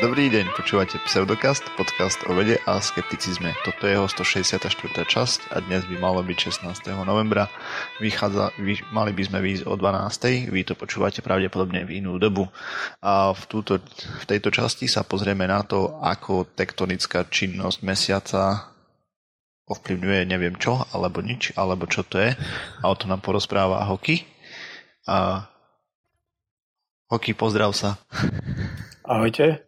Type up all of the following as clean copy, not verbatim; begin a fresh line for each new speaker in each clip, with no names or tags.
Dobrý deň, počúvate Pseudokast, podcast o vede a skepticizme. Toto je jeho 164. časť a dnes by malo byť 16. novembra. Mali by sme výjsť o 12. Vy to počúvate pravdepodobne v inú dobu. A v tejto časti sa pozrieme na to, ako tektonická činnosť mesiaca ovplyvňuje neviem čo, alebo nič, alebo čo to je. A o tom nám porozpráva Hoky. A Hoky, pozdrav sa.
Ahojte.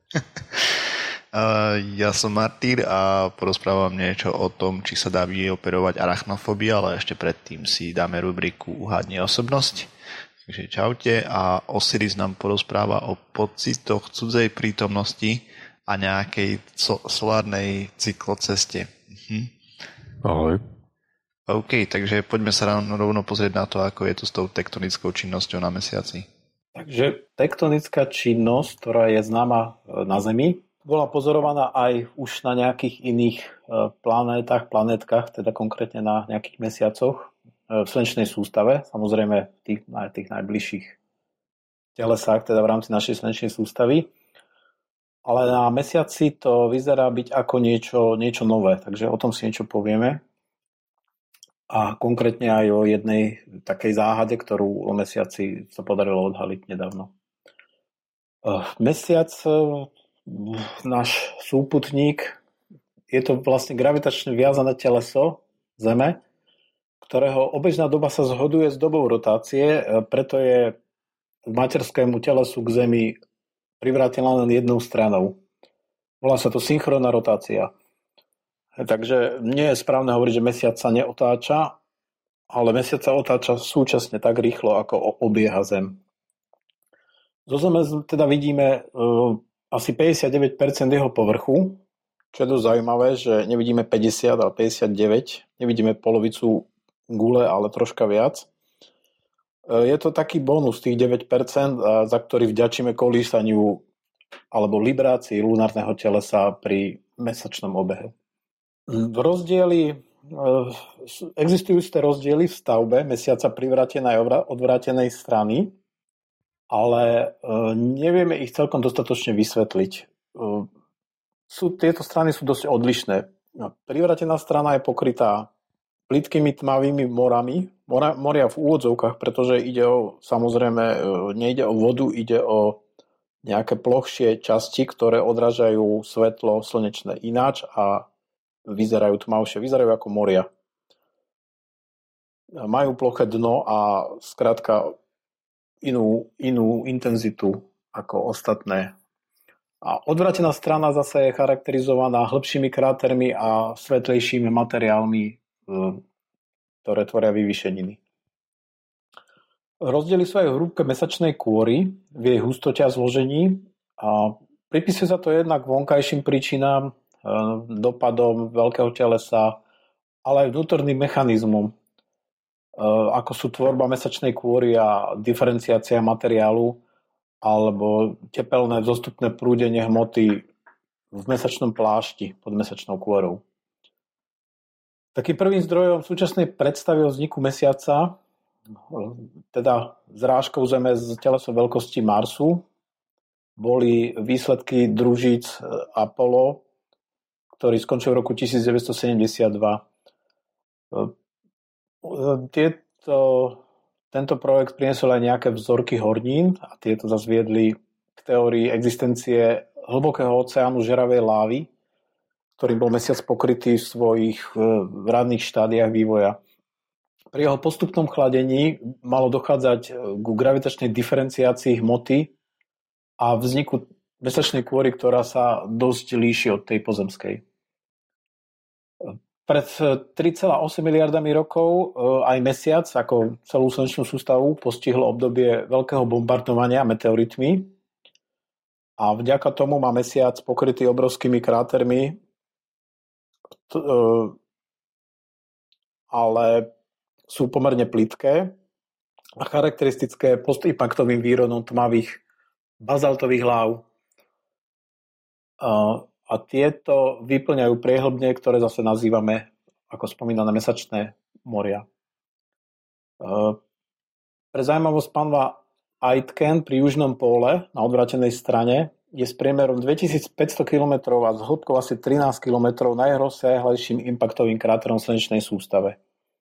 Ja som Martýr a porozprávam niečo o tom, či sa dá vyoperovať arachnofóbia, ale ešte predtým si dáme rubriku Uhádni osobnosť. Takže čaute a Osiris nám porozpráva o pocitoch cudzej prítomnosti a nejakej solárnej cykloceste.
Ahoj.
OK, takže poďme sa rovno pozrieť na to, ako je to s tou tektonickou činnosťou na mesiaci.
Takže tektonická činnosť, ktorá je známa na Zemi, bola pozorovaná aj už na nejakých iných planétkach, teda konkrétne na nejakých mesiacoch v slnečnej sústave, samozrejme v tých najbližších telesách, teda v rámci našej slnečnej sústavy. Ale na mesiaci to vyzerá byť ako niečo nové, takže o tom si niečo povieme. A konkrétne aj o jednej takej záhade, ktorú o mesiaci sa podarilo odhaliť nedávno. Mesiac, náš súputník, je to vlastne gravitačne viazané teleso Zeme, ktorého obežná doba sa zhoduje s dobou rotácie, preto je materskému telesu k Zemi privrátená len jednou stranou. Volá sa to synchronná rotácia. Takže nie je správne hovoriť, že mesiac sa neotáča, ale mesiac sa otáča súčasne tak rýchlo, ako obieha Zem. Zo Zeme teda vidíme asi 59% jeho povrchu, čo je dosť zaujímavé, že nevidíme 50, ale 59. Nevidíme polovicu gule, ale troška viac. Je to taký bonus tých 9%, za ktorý vďačíme kolísaniu alebo librácii lunárneho telesa pri mesačnom obehe. Existujú isté rozdiely v stavbe mesiaca privrátenej a odvrátenej strany, ale nevieme ich celkom dostatočne vysvetliť. Tieto strany sú dosť odlišné. Privrátená strana je pokrytá plytkými tmavými morami, moria v úvodzovkách, pretože nejde o vodu, ide o nejaké plochšie časti, ktoré odrážajú svetlo slnečné ináč a vyzerajú tmavšie, vyzerajú ako moria. Majú ploché dno a skrátka inú intenzitu ako ostatné. A odvrátená strana zase je charakterizovaná hĺbšími krátermi a svetlejšími materiálmi, ktoré tvoria vyvýšeniny. Rozdiely sú aj v hrúbke mesačnej kôry, v jej hustote a zložení. A pripisuje sa to jednak vonkajším príčinám, dopadom veľkého telesa, ale aj vnútorným mechanizmom, ako sú tvorba mesačnej kôry a diferenciácia materiálu alebo tepelné vzostupné prúdenie hmoty v mesačnom plášti pod mesačnou kôrou. Takým prvým zdrojom súčasnej predstavy o vzniku mesiaca, teda zrážkou Zeme z telesom veľkosti Marsu, boli výsledky družíc Apollo, ktorý skončil v roku 1972. Tento projekt priniesol aj nejaké vzorky hornín a tieto zase viedli k teórii existencie hlbokého oceánu žeravej lávy, ktorým bol mesiac pokrytý v svojich ranných štádiách vývoja. Pri jeho postupnom chladení malo dochádzať k gravitačnej diferenciácii hmoty a vzniku mesačnej kôry, ktorá sa dosť líši od tej pozemskej. Pred 3,8 miliardami rokov aj mesiac, ako celú slnečnú sústavu, postihlo obdobie veľkého bombardovania meteoritmi a vďaka tomu má mesiac pokrytý obrovskými krátermi, ale sú pomerne plitké a charakteristické postimpaktovým výronom tmavých bazaltových láv. A tieto vyplňajú priehlbne, ktoré zase nazývame, ako spomínané, mesačné moria. Pre zaujímavosť pánva Aitken pri južnom póle na odvrátenej strane je s priemerom 2500 km a s hĺbkou asi 13 km najrozsiahlejším impaktovým kráterom v slnečnej sústave.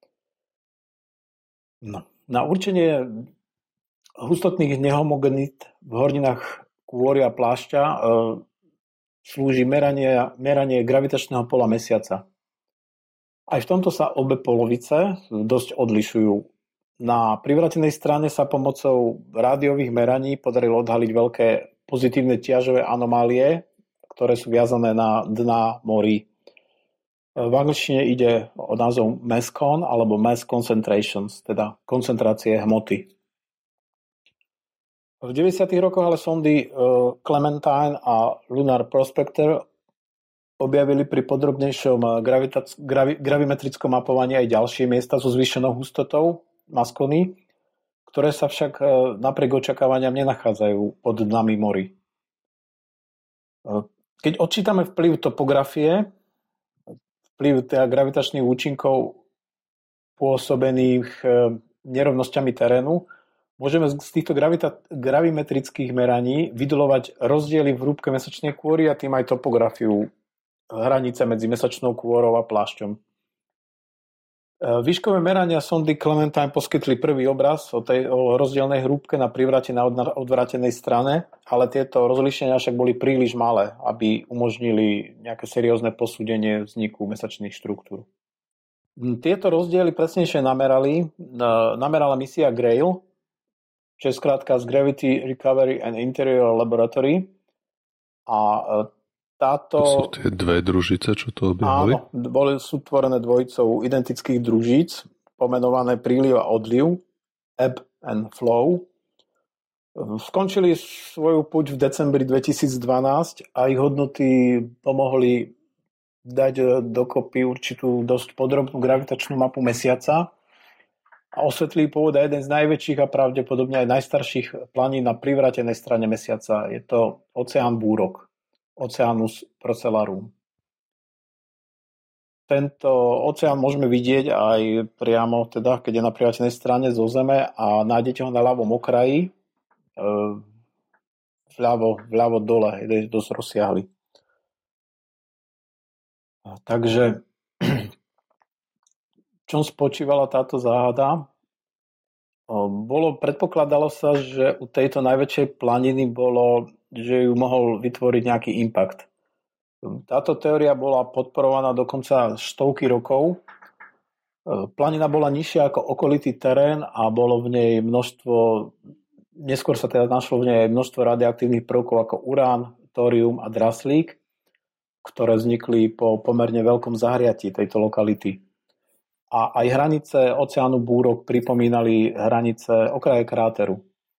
No. Na určenie hustotných nehomogenít v horninách kôry a plášťa slúži meranie gravitačného pola Mesiaca. Aj v tomto sa obe polovice dosť odlišujú. Na privrátenej strane sa pomocou rádiových meraní podarilo odhaliť veľké pozitívne ťažové anomálie, ktoré sú viazané na dna morí. V angličtine ide o názov MASCON alebo Mass Concentrations, teda koncentrácie hmoty. V 90. rokoch ale sondy Clementine a Lunar Prospector objavili pri podrobnejšom gravimetrickom mapovaní aj ďalšie miesta so zvýšenou hustotou Mascony, ktoré sa však napriek očakávaniam nenachádzajú pod dnami morí. Keď odčítame vplyv topografie, vplyv gravitačných účinkov pôsobených nerovnosťami terénu, môžeme z týchto gravimetrických meraní vydolovať rozdiely v hrúbke mesačnej kôry a tým aj topografiu hranice medzi mesačnou kôrou a plášťom. Výškové merania sondy Clementine poskytli prvý obraz o rozdielnej hrúbke na privráte na odvrátenej strane, ale tieto rozlíšenia však boli príliš malé, aby umožnili nejaké seriózne posúdenie vzniku mesačných štruktúr. Tieto rozdiely presnejšie namerala misia GRAIL, čo je skrátka z Gravity Recovery and Interior Laboratory. A táto...
To sú tie dve družice, čo to objavili?
Áno, sú tvorené dvojicou identických družíc, pomenované príliv a odliv, ebb and flow. Skončili svoju puť v decembri 2012 a ich hodnoty pomohli dať dokopy určitú dosť podrobnú gravitačnú mapu Mesiaca a osvetlí pôvod jeden z najväčších a pravdepodobne aj najstarších planín na privrátenej strane Mesiaca. Je to oceán búrok. Oceanus Procellarum. Tento oceán môžeme vidieť aj priamo, teda, keď je na privrátenej strane zo Zeme a nájdete ho na ľavom okraji, vľavo dole, je dosť rozsiahly. Takže v čom spočívala táto záhada? Predpokladalo sa, že u tejto najväčšej planiny že ju mohol vytvoriť nejaký impact. Táto teória bola podporovaná dokonca stovky rokov. Planina bola nižšia ako okolitý terén a bolo v nej neskôr sa teda našlo v nej množstvo radioaktívnych prvkov ako urán, tórium a draslík, ktoré vznikli po pomerne veľkom zahriatí tejto lokality. A aj hranice oceánu búrok pripomínali hranice okraje kráteru.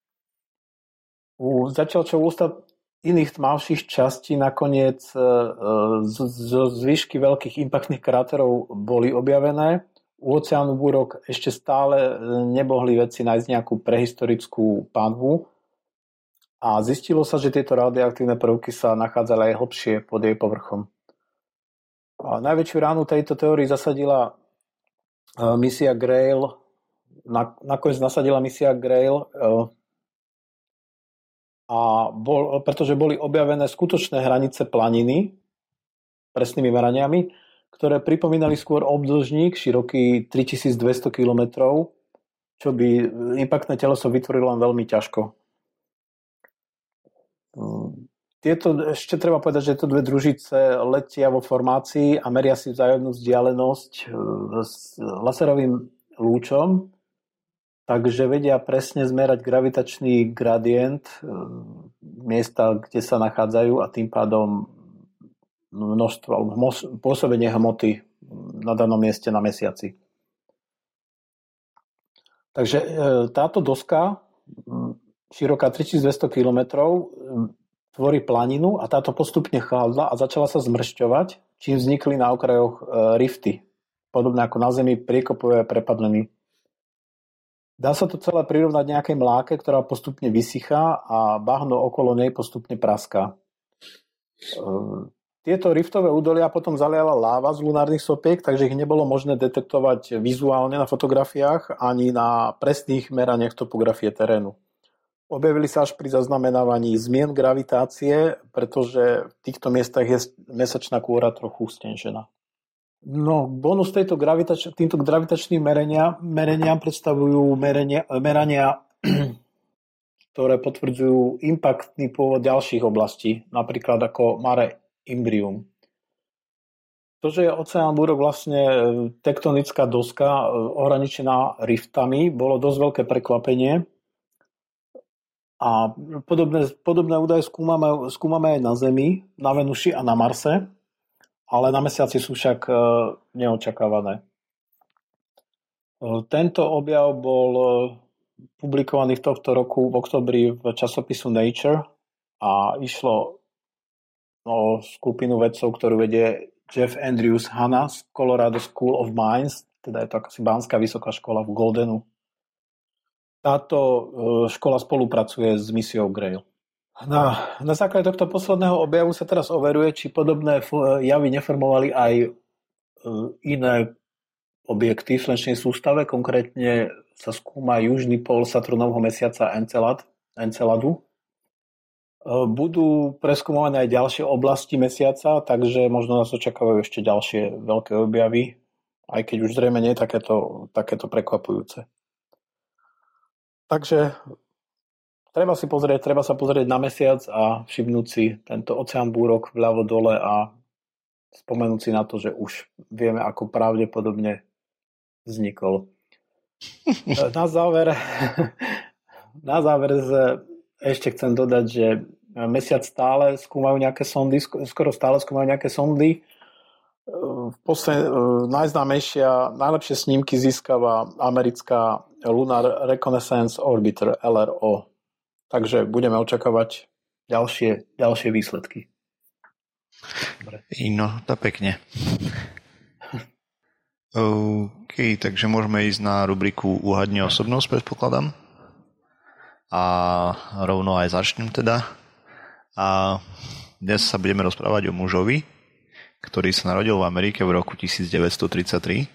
Zatiaľ čo ústa iných tmavších častí nakoniec z výšky veľkých impaktných kráterov boli objavené, u oceánu búrok ešte stále nemohli vedci nájsť nejakú prehistorickú panvu a zistilo sa, že tieto radioaktívne prvky sa nachádzali aj hlbšie pod jej povrchom. A najväčšiu ránu tejto teórii zasadila misia GRAIL, nakoniec nasadila misia GRAIL, pretože boli objavené skutočné hranice planiny presnými meraniami, ktoré pripomínali skôr obdĺžník široký 3200 km, čo by impaktné teleso vytvorilo len veľmi ťažko. Ešte treba povedať, že tieto dve družice letia vo formácii a meria si vzájomnú vzdialenosť s laserovým lúčom, takže vedia presne zmerať gravitačný gradient miesta, kde sa nachádzajú a tým pádom množstvo alebo pôsobenie hmoty na danom mieste na Mesiaci. Takže táto doska, široká 3200 km, tvorí planinu a táto postupne chladla a začala sa zmršťovať, čím vznikli na okrajoch rifty, podobné ako na Zemi priekopové prepadliny. Dá sa to celé prirovnať nejakej mláke, ktorá postupne vysychá a bahno okolo nej postupne praská. Tieto riftové údolia potom zaliala láva z lunárnych sopiek, takže ich nebolo možné detektovať vizuálne na fotografiách ani na presných meraniach topografie terénu. objavili sa až pri zaznamenávaní zmien gravitácie, pretože v týchto miestach je mesačná kôra trochu stenžená. No, bonus týmto gravitačným mereniam predstavujú merania, ktoré potvrdzujú impaktný pôvod ďalších oblastí, napríklad ako Mare Imbrium. To, že je oceán búrok vlastne tektonická doska ohraničená riftami, bolo dosť veľké prekvapenie. A podobné údaje skúmame aj na Zemi, na Venuši a na Marse, ale na Mesiaci sú však neočakávané. Tento objav bol publikovaný v tohto roku v októbri v časopisu Nature a išlo o skupinu vedcov, ktorú vedie Jeff Andrews Hanna z Colorado School of Mines, teda je to akási Banská vysoká škola v Goldenu. Táto škola spolupracuje s misiou Grail. Na základe tohto posledného objavu sa teraz overuje, či podobné javy neformovali aj iné objekty v slnečnej sústave. Konkrétne sa skúma južný pól Saturnovho mesiaca Enceladu. Budú preskúmované aj ďalšie oblasti mesiaca, takže možno nás očakávajú ešte ďalšie veľké objavy, aj keď už zrejme nie je takéto prekvapujúce. Takže treba sa pozrieť na mesiac a všimnúť si tento oceán búrok vľavo dole a spomenúť si na to, že už vieme, ako pravdepodobne vznikol. Na záver ešte chcem dodať, že mesiac stále skúmajú nejaké sondy, skoro stále skúmajú nejaké sondy. Najlepšie snímky získava americká Lunar Reconnaissance Orbiter LRO. Takže budeme očakávať ďalšie výsledky. Dobre.
No, to pekne. OK, takže môžeme ísť na rubriku Uhadni osobnosť, predpokladám. A rovno aj začnem teda. A dnes sa budeme rozprávať o mužovi, ktorý sa narodil v Amerike v roku 1933.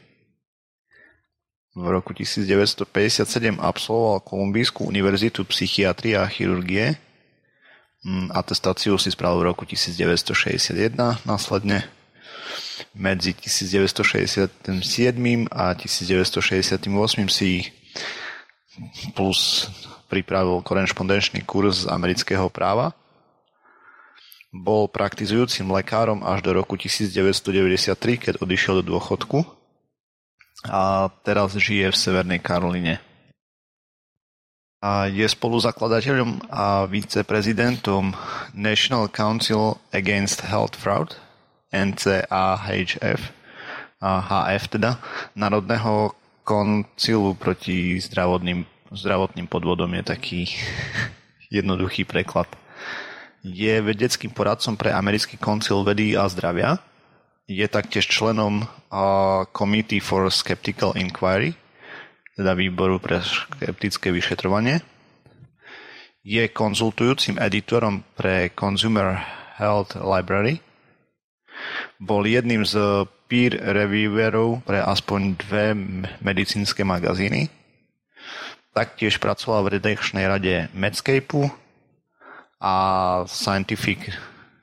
V roku 1957 absolvoval Kolumbijskú univerzitu psychiatrie a chirurgie. Atestáciu si spravil v roku 1961. Následne medzi 1967 a 1968 si plus pripravil korešpondenčný kurz z amerického práva. Bol praktizujúcim lekárom až do roku 1993, keď odišiel do dôchodku. A teraz žije v Severnej Karoline. A je spoluzakladateľom a viceprezidentom National Council Against Health Fraud, NCAHF, HF teda, Národného koncilu proti zdravotným podvodom, je taký jednoduchý preklad. Je vedeckým poradcom pre Americký koncil vedy a zdravia. Je taktiež členom Committee for Skeptical Inquiry, teda výboru pre skeptické vyšetrovanie. Je konzultujúcim editorom pre Consumer Health Library. Bol jedným z peer reviewerov pre aspoň 2 medicínske magazíny. Taktiež pracoval v redakčnej rade Medscapeu a Scientific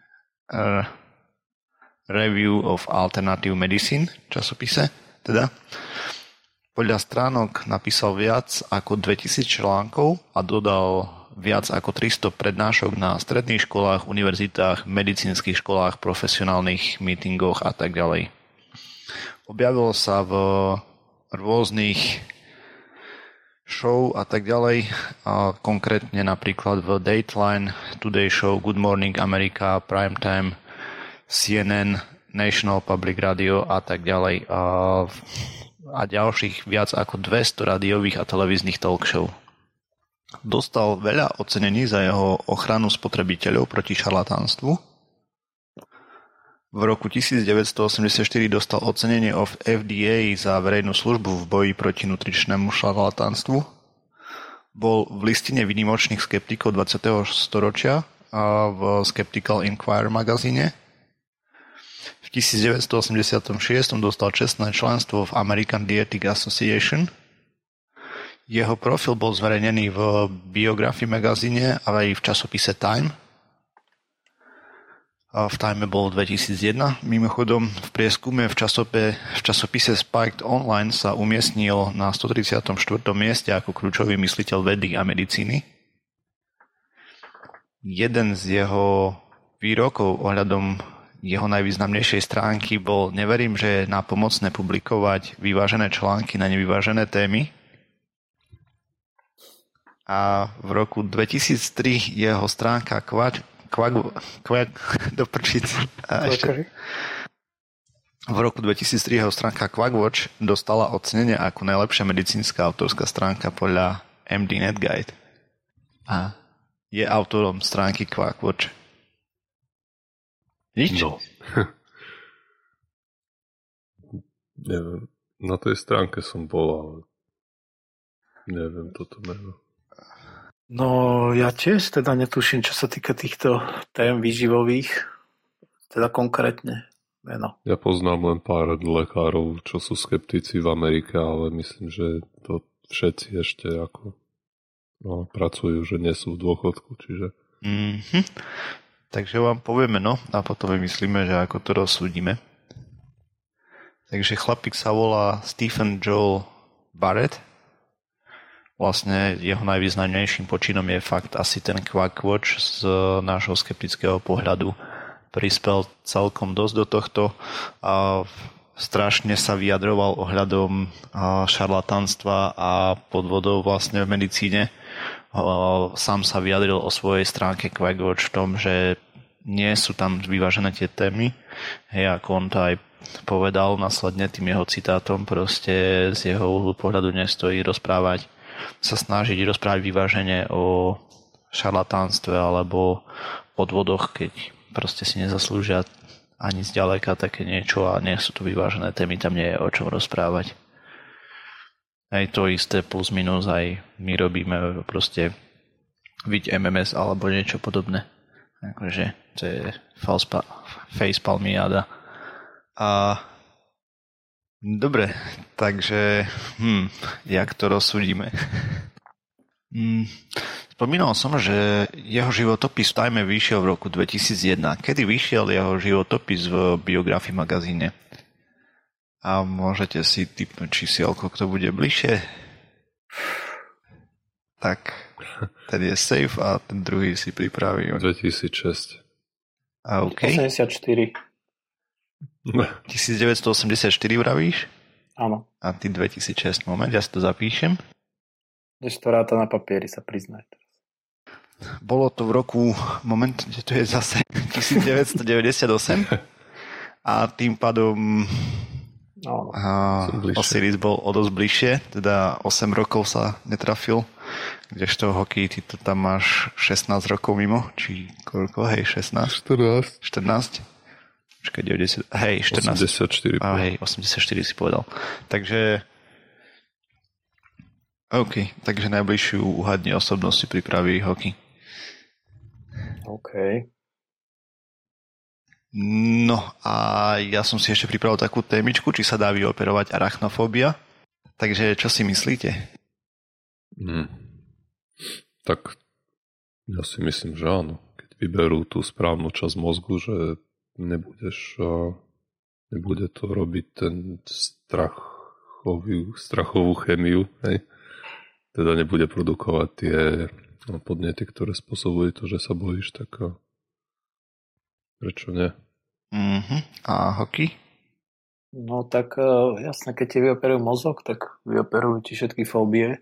Review of Alternative Medicine časopise. Teda. Podľa stránok napísal viac ako 2000 článkov a dodal viac ako 300 prednášok na stredných školách, univerzitách, medicínskych školách, profesionálnych meetingoch a tak ďalej. Objavil sa v rôznych show a tak ďalej, a konkrétne napríklad v Dateline, Today Show, Good Morning America, Primetime, CNN, National Public Radio a tak ďalej. A ďalších viac ako 200 rádiových a televíznych talk show. Dostal veľa ocenení za jeho ochranu spotrebiteľov proti šarlatánstvu. V roku 1984 dostal ocenenie of FDA za verejnú službu v boji proti nutričnému šarlatánstvu. Bol v listine výnimočných skeptikov 20. storočia a v Skeptical Inquirer magazíne. V 1986 dostal čestné členstvo v American Dietetic Association. Jeho profil bol zverejnený v Biography magazíne, ale aj v časopise Time. A v Time bol 2001. Mimochodom, v prieskume v časopise Spiked Online sa umiestnil na 134. mieste ako kľúčový mysliteľ vedy a medicíny. Jeden z jeho výrokov ohľadom jeho najvýznamnejšej stránky bol: neverím, že je nápomocné publikovať vyvážené články na nevyvážené témy. A v roku 2003 jeho stránka v roku 2003 jeho stránka Quackwatch dostala ocenenie ako najlepšia medicínska autorská stránka podľa MD Net Guide. A je autorom stránky Quackwatch. Nič?
No. Neviem. Na tej stránke som bol, ale neviem toto meno.
No, ja tiež teda netuším, čo sa týka týchto tém výživových, teda konkrétne meno.
Ja poznám len pár lekárov, čo sú skeptici v Amerike, ale myslím, že to všetci ešte ako pracujú, že nie sú v dôchodku, čiže...
Takže vám povieme a potom vymyslíme, že ako to rozsúdime. Takže chlapík sa volá Stephen Joel Barrett. Vlastne jeho najvýznamnejším počinom je fakt asi ten Quackwatch z nášho skeptického pohľadu. Prispel celkom dosť do tohto a strašne sa vyjadroval ohľadom šarlatánstva a podvodov vlastne v medicíne. Sám sa vyjadril o svojej stránke Quackwatch v tom, že nie sú tam vyvážené tie témy. Hej, ako on to aj povedal následne tým jeho citátom, proste z jeho uhlu pohľadu nestojí sa snažiť rozprávať vyvážene o šarlatánstve alebo podvodoch, keď proste si nezaslúžia ani zďaleka také niečo a nie sú to vyvážené témy, tam nie je o čom rozprávať. Aj to isté plus minus aj my robíme proste viď MMS alebo niečo podobné. Akože to je facepalmiáda. A dobre, takže jak to rozsúdime? Spomínal som, že jeho životopis v Time vyšiel v roku 2001. Kedy vyšiel jeho životopis v Biography magazíne? A môžete si tipnúť čísielko, kto bude bližšie? Tak, ten je safe a ten druhý si pripravím.
2006.
A OK.
84.
1984 vravíš?
Áno.
A ty 2006. Moment, ja si to zapíšem.
Než to ráta na papieri, sa priznaj teraz.
Bolo to v roku, moment, že to je zase 1998 a tým pádom Osiris bol o dosť bližšie, teda 8 rokov sa netrafil, kdežto hokej ty to tam máš 16 rokov mimo, či koľko, hej, 16? 14? Počkaj, 90, hej, 14. 84. Hej, 84 si povedal. Takže OK, takže najbližšiu uhadne osobnosť si pripraví hokej.
OK.
No a ja som si ešte pripravil takú témičku, či sa dá vyoperovať arachnofóbia. Takže čo si myslíte?
Tak ja si myslím, že áno. Keď vyberú tú správnu časť mozgu, že nebude to robiť ten strachovú chémiu, hej? Teda nebude produkovať tie podnety, ktoré spôsobujú to, že sa bojíš, tak prečo nie?
A hokej?
No tak jasne, keď ti vyoperujú mozog, tak vyoperujú ti všetky fóbie.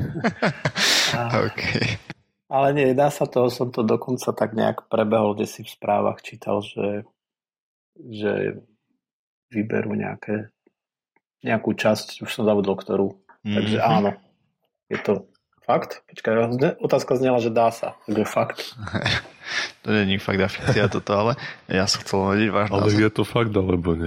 Okay.
Ale nie, dá sa to, som to dokonca tak nejak prebehol, kde si v správach čítal, že vyberú nejakú časť, už som zabudol ktorú. Takže áno, je to fakt? Počkaj, otázka znela, že dá sa. Takže fakt.
To nie je fakt a fikcia toto, ale ja som chcel vedieť váš názor.
Ale je to fakt, alebo nie?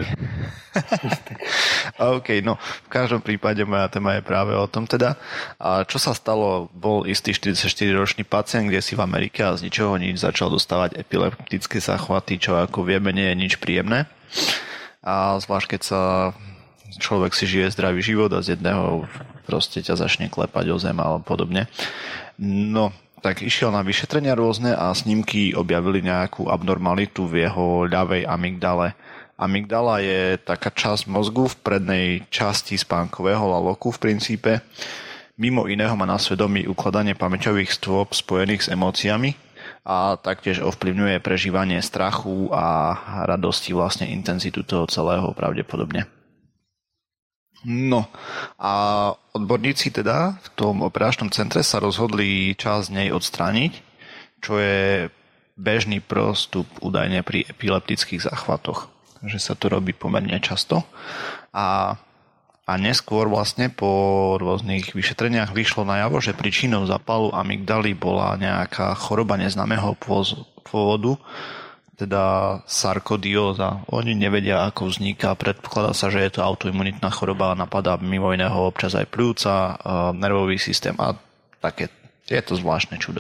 OK, no v každom prípade moja téma je práve o tom teda. A čo sa stalo, bol istý 44-ročný pacient, kde si v Amerike a z ničoho nič začal dostávať epileptické záchvaty, čo ako vieme nie je nič príjemné. A zvlášť keď sa človek si žije zdravý život a z jedného proste ťa začne klepať o zem alebo podobne. No, tak išiel na vyšetrenia rôzne a snímky objavili nejakú abnormalitu v jeho ľavej amygdale. Amygdala je taká časť mozgu v prednej časti spánkového laloku v princípe. Mimo iného má na svedomí ukladanie pamäťových stôp spojených s emóciami a taktiež ovplyvňuje prežívanie strachu a radosti, vlastne intenzitu toho celého pravdepodobne. No a odborníci teda v tom operačnom centre sa rozhodli časť z nej odstrániť, čo je bežný postup údajne pri epileptických záchvatoch, že sa to robí pomerne často a neskôr vlastne po rôznych vyšetreniach vyšlo najavo, že príčinou zápalu amygdaly bola nejaká choroba neznámeho pôvodu, teda sarkodióza. Oni nevedia, ako vzniká. Predpokladá sa, že je to autoimunitná choroba, napadá mimo iného občas aj pľúca, nervový systém a také. Je to zvláštne čudo.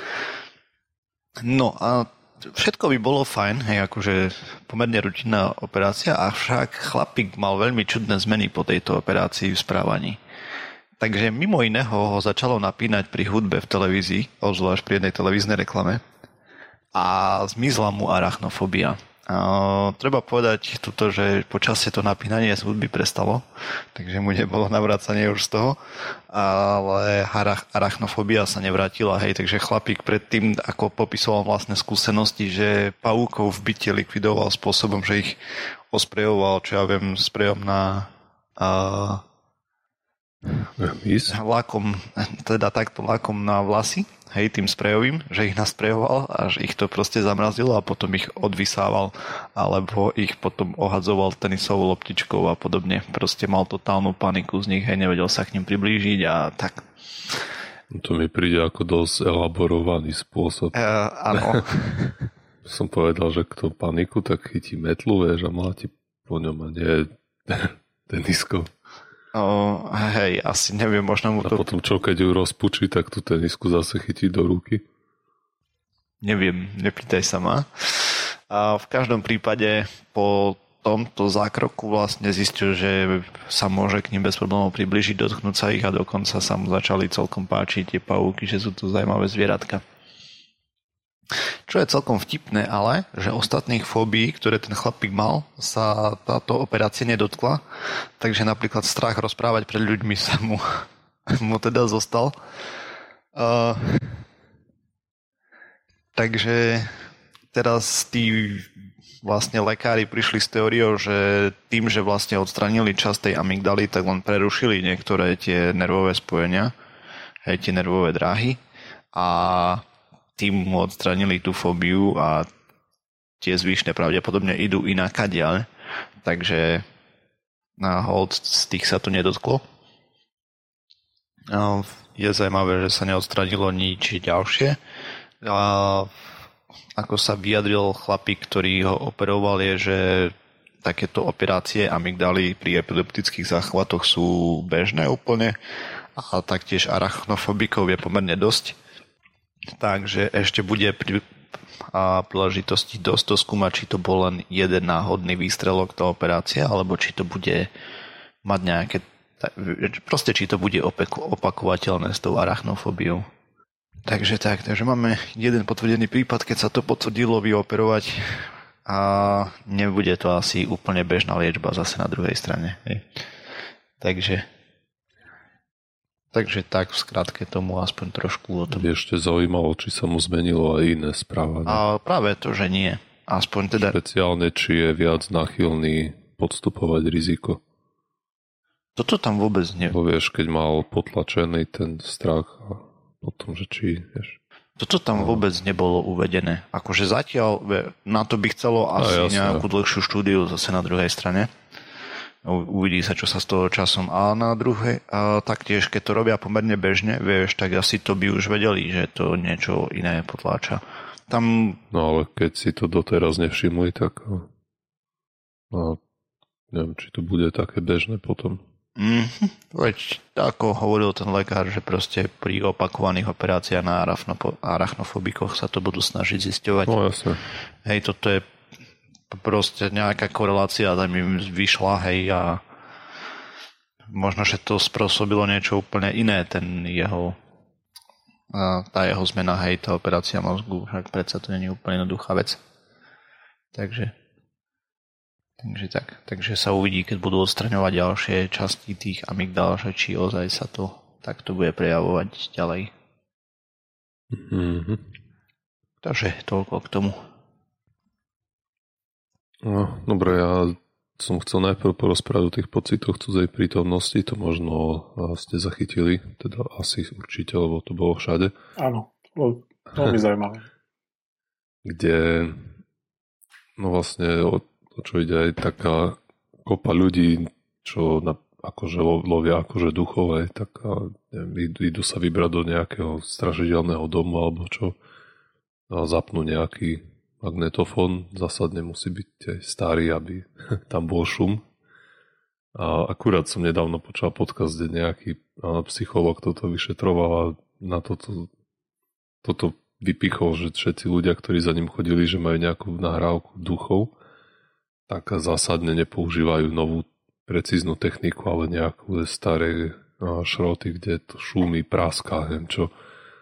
No a všetko by bolo fajn, hej, akože pomerne rutinná operácia, avšak chlapík mal veľmi čudné zmeny po tejto operácii v správaní. Takže mimo iného ho začalo napínať pri hudbe v televízii, obzvlášť pri jednej televíznej reklame, a zmizla mu arachnofóbia. Treba povedať tuto, že počasie to napínanie z hudby prestalo, takže mu nebolo navracanie už z toho, ale arachnofóbia sa nevrátila, hej, takže chlapík predtým, ako popisoval vlastné skúsenosti, že pavúkov v byte likvidoval spôsobom, že ich osprejoval, čo ja viem, sprejom na lákom, teda takto lákom na vlasy, hej, tým sprejovým, že ich nasprejoval a že ich to proste zamrazilo a potom ich odvysával alebo ich potom ohadzoval tenisovou loptičkou a podobne. Proste mal totálnu paniku z nich, hej, nevedel sa k nim priblížiť a tak.
To mi príde ako dosť elaborovaný spôsob.
Áno.
Som povedal, že kto paniku, tak chytí metlu, vieš, a mláti po ňom a nie teniskou.
Hej, asi neviem, možno mu to...
A potom čo, keď ju rozpučí, tak tú tenisku zase chytí do ruky?
Neviem, nepýtaj sa ma. A v každom prípade po tomto zákroku vlastne zistil, že sa môže k nim bez problémov približiť, dotknúť sa ich a dokonca sa mu začali celkom páčiť tie pavúky, že sú to zaujímavé zvieratka. Čo je celkom vtipné, ale že ostatných fóbií, ktoré ten chlapík mal, sa táto operácia nedotkla. Takže napríklad strach rozprávať pred ľuďmi sa mu teda zostal. Takže teraz tí vlastne lekári prišli s teóriou, že tým, že vlastne odstranili časť tej amygdaly, tak len prerušili niektoré tie nervové spojenia, aj tie nervové dráhy a tým mu odstranili tú fóbiu a tie zvyšné pravdepodobne idú inakadiaľ, takže na hold z tých sa to nedotklo. Je zaujímavé, že sa neodstranilo nič ďalšie. A ako sa vyjadril chlapík, ktorý ho operoval, je, že takéto operácie amygdaly pri epileptických záchvatoch sú bežné úplne a taktiež arachnofobikov je pomerne dosť. Takže ešte bude pri príležitosti dosť to skúmať, či to bol len jeden náhodný výstrelok tá operácia, alebo či to bude mať nejaké, proste či to bude opakovateľné s tou arachnofóbiou. Takže máme jeden potvrdený prípad, keď sa to potvrdilo vyoperovať a nebude to asi úplne bežná liečba zase na druhej strane. Hej. Takže tak v skratke tomu aspoň trošku o tom.
Ešte zaujímalo, či sa mu zmenilo aj iné správanie.
A práve to, že nie. Aspoň teda...
Špeciálne, či je viac náchylný podstupovať riziko.
Toto tam vôbec nie.
Vieš, keď mal potlačený ten strach a potom, že či, vieš.
Toto tam vôbec nebolo uvedené. Akože zatiaľ na to by chcelo asi nejakú dlhšiu štúdiu zase na druhej strane. Uvidí sa, čo sa z toho časom. A na druhej, taktiež, keď to robia pomerne bežne, vieš, tak asi to by už vedeli, že to niečo iné potláča. Tam...
No ale keď si to doteraz nevšimli, tak neviem, či to bude také bežné potom.
Veď, ako hovoril ten lekár, že proste pri opakovaných operáciách na arachnofobikoch sa to budú snažiť zisťovať.
No jasne.
Hej, toto je proste nejaká korelácia tam im vyšla, hej, a Možno, že to spôsobilo niečo úplne iné, tá jeho zmena, hej, tá operácia mozgu, však predsa to nie je úplne jednoduchá vec. Takže tak. Takže sa uvidí, keď budú odstraňovať ďalšie časti tých amygdál, že či ozaj sa to takto bude prejavovať ďalej.
Mm-hmm.
Takže toľko k tomu.
No, dobre, ja som chcel najprv porozprávať o tých pocitoch cudzej prítomnosti, to možno ste zachytili, teda asi určite, lebo to bolo všade.
Áno, veľmi zaujímavé.
Kde, no vlastne o čo ide aj taká kopa ľudí, čo akože lovia akože duchové, tak idú sa vybrať do nejakého strašidelného domu alebo čo, a zapnú nejaký magnetofón, zásadne musí byť aj starý, aby tam bol šum. A akurát som nedávno počul podcast, kde nejaký psychológ toto vyšetroval a na toto vypichol, že všetci ľudia, ktorí za ním chodili, že majú nejakú nahrávku duchov, tak zásadne nepoužívajú novú precíznu techniku, ale nejakú staré šroty, kde to šumí, práská, neviem čo.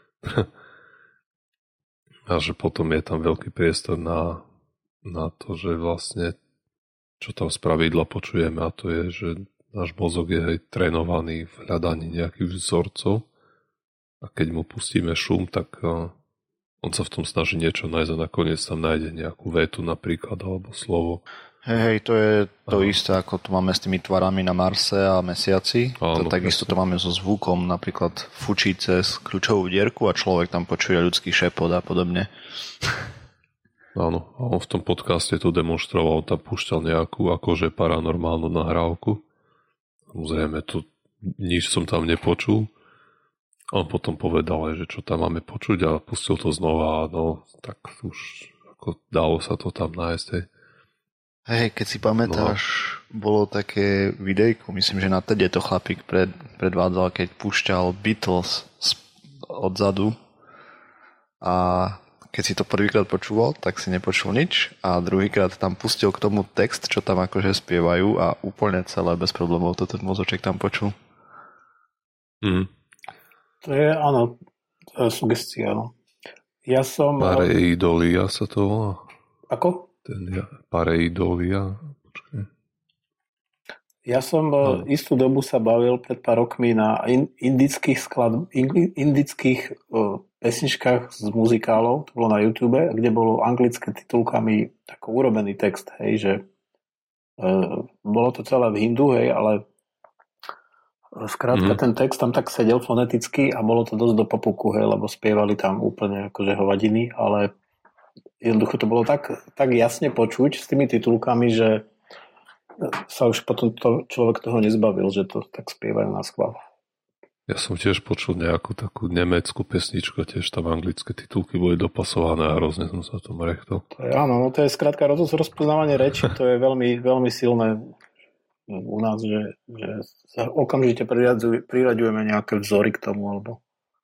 A že potom je tam veľký priestor na to, že vlastne čo tam spravidla počujeme, a to je, že náš mozog je trénovaný v hľadaní nejakých vzorcov a keď mu pustíme šum, tak on sa v tom snaží niečo nájsť a nakoniec tam nájde nejakú vetu napríklad alebo slovo.
Hej, to je to isté, ako to máme s tými tvarami na Marse a Mesiaci.
Áno,
takisto to máme so zvukom, napríklad fučí cez kľúčovú dierku a človek tam počuje ľudský šepot a podobne.
Áno, a on v tom podcaste to demonstroval, on tam púšťal nejakú akože paranormálnu nahrávku. Samozrejme, nič som tam nepočul. A on potom povedal, že čo tam máme počuť a pustil to znova a no, tak už ako dalo sa to tam nájsť, hej.
Hej, keď si pamätáš, bolo také videjko, myslím, že na TEDe to chlapík predvádzal, keď púšťal Beatles odzadu a keď si to prvýkrát počúval, tak si nepočul nič a druhýkrát tam pustil k tomu text, čo tam akože spievajú a úplne celé bez problémov to ten mozoček tam počul.
To je, áno, sugestia, no. Ja som...
Pareidolia sa to volá.
Ako?
Pareidolia. Počkaj.
Ja som istú dobu sa bavil pred pár rokmi na indických pesničkách z muzikálov, to bolo na YouTube, kde bolo anglické titulkami tako urobený text, hej, že bolo to celé v hindu, hej, ale skrátka ten text tam tak sedel foneticky a bolo to dosť do popuku, hej, lebo spievali tam úplne akože hovadiny, ale jednoducho to bolo tak jasne počuť s tými titulkami, že sa už potom človek toho nezbavil, že to tak spievajú na schvál.
Ja som tiež počul nejakú takú nemeckú pesničku, tiež tam anglické titulky boli dopasované a hrozne som sa tomu rechtol.
Áno, no to je skrátka rozpoznávanie reči, to je veľmi, veľmi silné u nás, že sa okamžite priraďujeme nejaké vzory k tomu, alebo...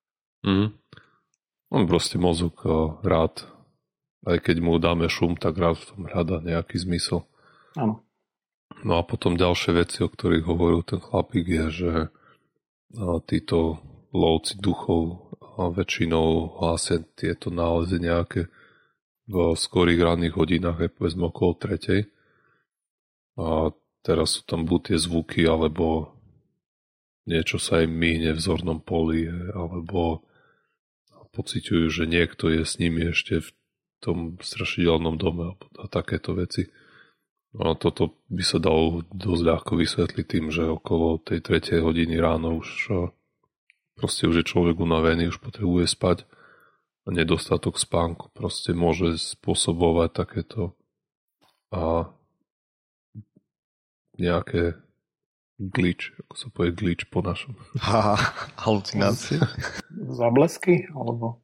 On proste mozog rád, aj keď mu dáme šum, tak rád v tom hľadá nejaký zmysel.
Áno.
No a potom ďalšie veci, o ktorých hovoril ten chlapík, je, že títo lovci duchov väčšinou hlásia tieto nálezy nejaké v skorých ranných hodinách, aj povedzme okolo 3. A teraz sú tam buď tie zvuky, alebo niečo sa im mýhne v zornom poli, alebo pociťujú, že niekto je s nimi ešte v tom strašidelnom dome a takéto veci. No toto by sa dalo dosť ľahko vysvetliť tým, že okolo tej 3. hodiny ráno už proste už je človek unavený, už potrebuje spať a nedostatok spánku proste môže spôsobovať takéto a nejaké glitch, ako sa povie glitch po našom.
Halucinácie.
Záblesky? Alebo...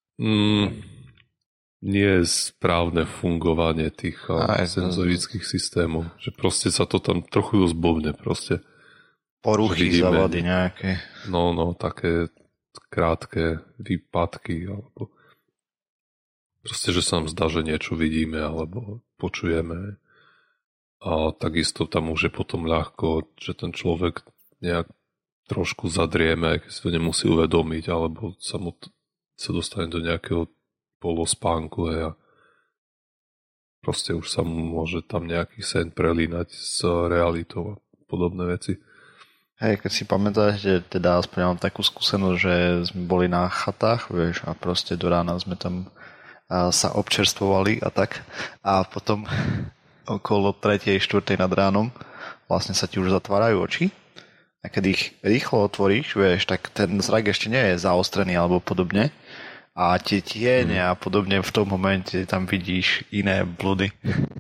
Nie správne fungovanie tých senzorických systémov. Že proste sa to tam trochu rozbovne proste.
Poruchy, zavady nejaké.
No, také krátke výpadky, alebo proste, že sa nám zdá, že niečo vidíme, alebo počujeme. A takisto tam už je potom ľahko, že ten človek nejak trošku zadrieme, keď si to nemusí uvedomiť, alebo sa dostane do nejakého polospánku a proste už sa mu môže tam nejaký sen prelínať s realitou a podobné veci.
Hej, keď si pamätáš, že teda aspoň mám takú skúsenosť, že sme boli na chatách, vieš, a proste do rána sme tam sa občerstvovali a tak. A potom okolo 3. 4. nad ránom vlastne sa ti už zatvárajú oči. A keď ich rýchlo otvoríš, vieš, tak ten zrak ešte nie je zaostrený alebo podobne. A tie tiene a podobne v tom momente tam vidíš iné bludy.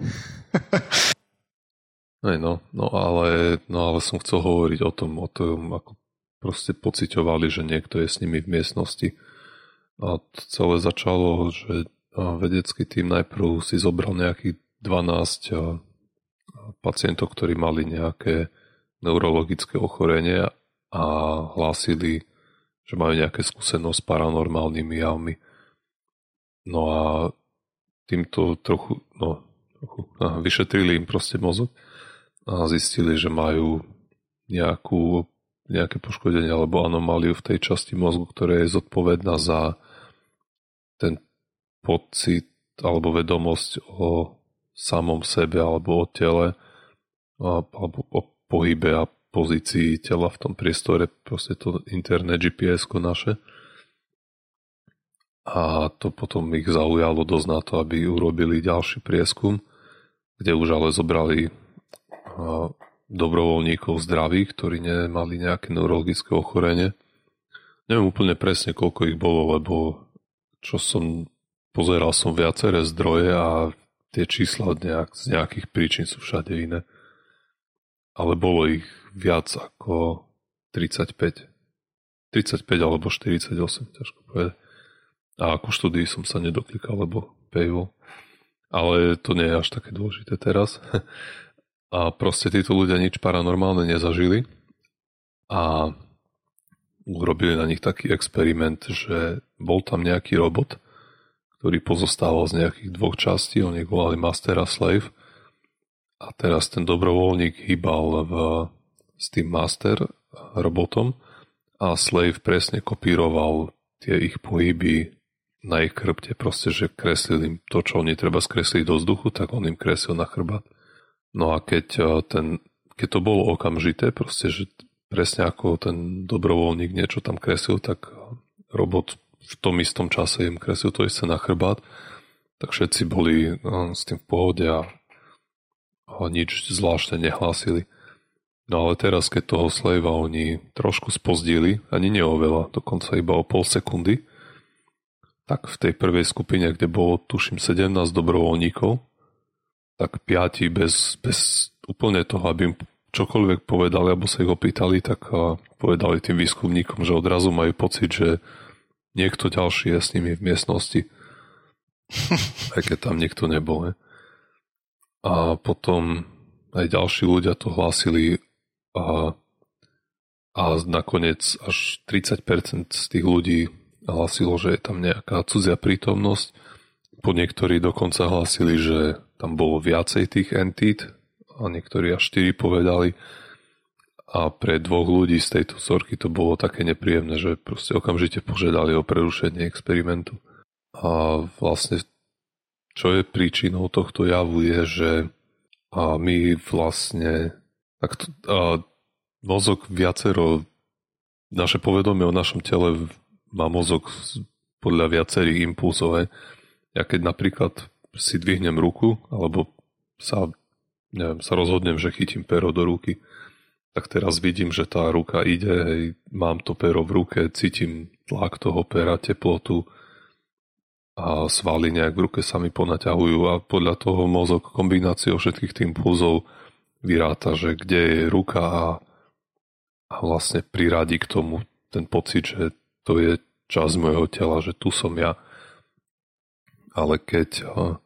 No ale som chcel hovoriť o tom, ako proste pociťovali, že niekto je s nimi v miestnosti. A to celé začalo, že vedecký tím najprv si zobral nejakých 12 pacientov, ktorí mali nejaké neurologické ochorenie a hlásili, že majú nejaké skúsenosť s paranormálnymi javmi. No a týmto trochu vyšetrili im proste mozog a zistili, že majú nejaké poškodenie alebo anomáliu v tej časti mozgu, ktorá je zodpovedná za ten pocit alebo vedomosť o samom sebe alebo o tele alebo o pohybe a pozícii tela v tom priestore, proste to interné GPS-ko naše. A to potom ich zaujalo dosť na to, aby urobili ďalší prieskum, kde už ale zobrali dobrovoľníkov zdravých, ktorí nemali nejaké neurologické ochorenie. Neviem úplne presne, koľko ich bolo, lebo pozeral som viaceré zdroje a tie čísla z nejakých príčin sú všade iné. Ale bolo ich viac ako 35 alebo 48, ťažko povedať. A ako štúdii som sa nedoklikal, lebo paywall. Ale to nie je až také dôležité teraz. A proste títo ľudia nič paranormálne nezažili a urobili na nich taký experiment, že bol tam nejaký robot, ktorý pozostával z nejakých 2 častí, oni volali Master a Slave. A teraz ten dobrovoľník hýbal s tým Master robotom a Slave presne kopíroval tie ich pohyby na ich chrbte, proste, že kreslil im to, čo oni treba skresliť do vzduchu, tak on im kreslil na chrbát. No a keď to bolo okamžité, proste, že presne ako ten dobrovoľník niečo tam kreslil, tak robot v tom istom čase im kreslil to isté na chrbát, tak všetci boli s tým v pohode a nič zvláštne nehlásili. No ale teraz, keď toho Slavea oni trošku spozdili, ani nie o veľa, dokonca iba o pol sekundy, tak v tej prvej skupine, kde bolo tuším 17 dobrovoľníkov, tak 5 bez úplne toho, aby im čokoľvek povedali, alebo sa ich opýtali, tak povedali tým výskumníkom, že odrazu majú pocit, že niekto ďalší je s nimi v miestnosti. Aj keď tam nikto nebol. Ne? A potom aj ďalší ľudia to hlásili a nakoniec až 30% z tých ľudí hlásilo, že je tam nejaká cudzia prítomnosť. Po niektorí dokonca hlásili, že tam bolo viacej tých entít a niektorí až 4 povedali. A pre 2 ľudí z tejto vzorky to bolo také nepríjemné, že proste okamžite požiadali o prerušenie experimentu. A vlastne, čo je príčinou tohto javu je, že my vlastne mozog naše povedomie o našom tele má mozog podľa viacerých impulzov. Ja keď napríklad si dvihnem ruku, alebo sa rozhodnem, že chytím pero do ruky, tak teraz vidím, že tá ruka ide, mám to pero v ruke, cítim tlak toho pera, teplotu a svaly nejak v ruke sa mi ponaťahujú a podľa toho mozog kombináciou všetkých tých impulzov vyráta, že kde je ruka a vlastne priradí k tomu ten pocit, že to je časť mojho tela, že tu som ja. Ale keď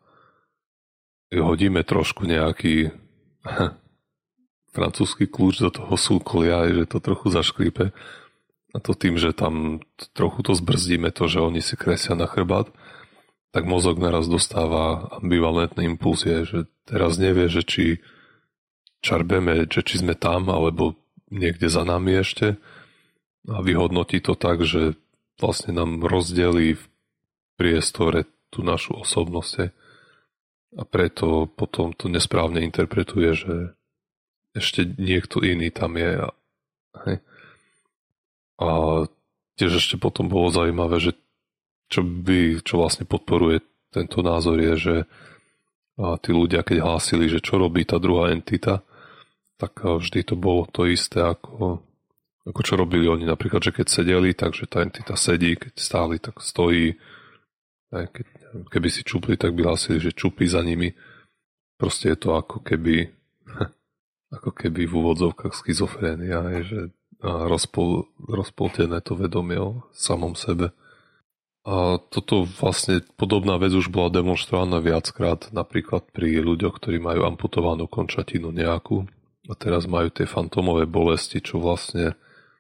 hodíme trošku nejaký francúzsky kľúč do toho súkolia, že to trochu zaškrípe, a to tým, že tam trochu to zbrzdíme, to, že oni si kreslia na chrbát, tak mozog naraz dostáva ambivalentné impulzie, že teraz nevie, že či čarbeme, že či sme tam, alebo niekde za nami ešte a vyhodnotí to tak, že vlastne nám rozdelí v priestore tú našu osobnosť. A preto potom to nesprávne interpretuje, že ešte niekto iný tam je. A tiež ešte potom bolo zaujímavé, že čo vlastne podporuje tento názor je, že tí ľudia, keď hlásili, že čo robí tá druhá entita, tak vždy to bolo to isté, ako čo robili oni. Napríklad, že keď sedeli, takže tá entita sedí, keď stáli, tak stojí. Keby si čupli, tak by hlásili, že čupí za nimi. Proste je to ako keby v úvodzovkách schizofrénia, že rozpoltené to vedomie o samom sebe. A toto vlastne podobná vec už bola demonstrovaná viackrát, napríklad pri ľuďoch, ktorí majú amputovanú končatinu nejakú a teraz majú tie fantómové bolesti, čo vlastne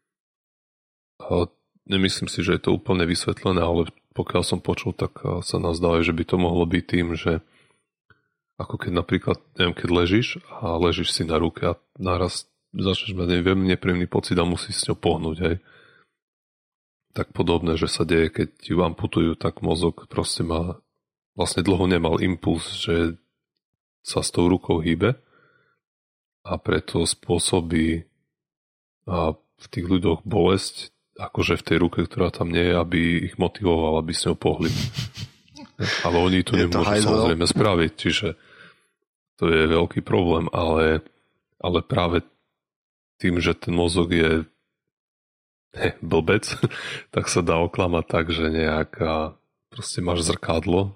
nemyslím si, že je to úplne vysvetlené, ale pokiaľ som počul, tak sa nazdávajú, že by to mohlo byť tým, že ako keď napríklad, neviem, keď ležíš si na ruke a naraz začneš mať veľmi nepríjemný pocit a musíš s ňou pohnúť, hej. Tak podobné, že sa deje, keď ju amputujú, tak mozog proste vlastne dlho nemal impuls, že sa s tou rukou hýbe a preto spôsobí v tých ľuďoch bolesť, akože v tej ruke, ktorá tam nie je, aby ich motivoval, aby s ňou pohli. Ale oni to nemôžu samozrejme spraviť, čiže to je veľký problém, ale práve tým, že ten mozog je blbec, tak sa dá oklamať tak, že proste máš zrkadlo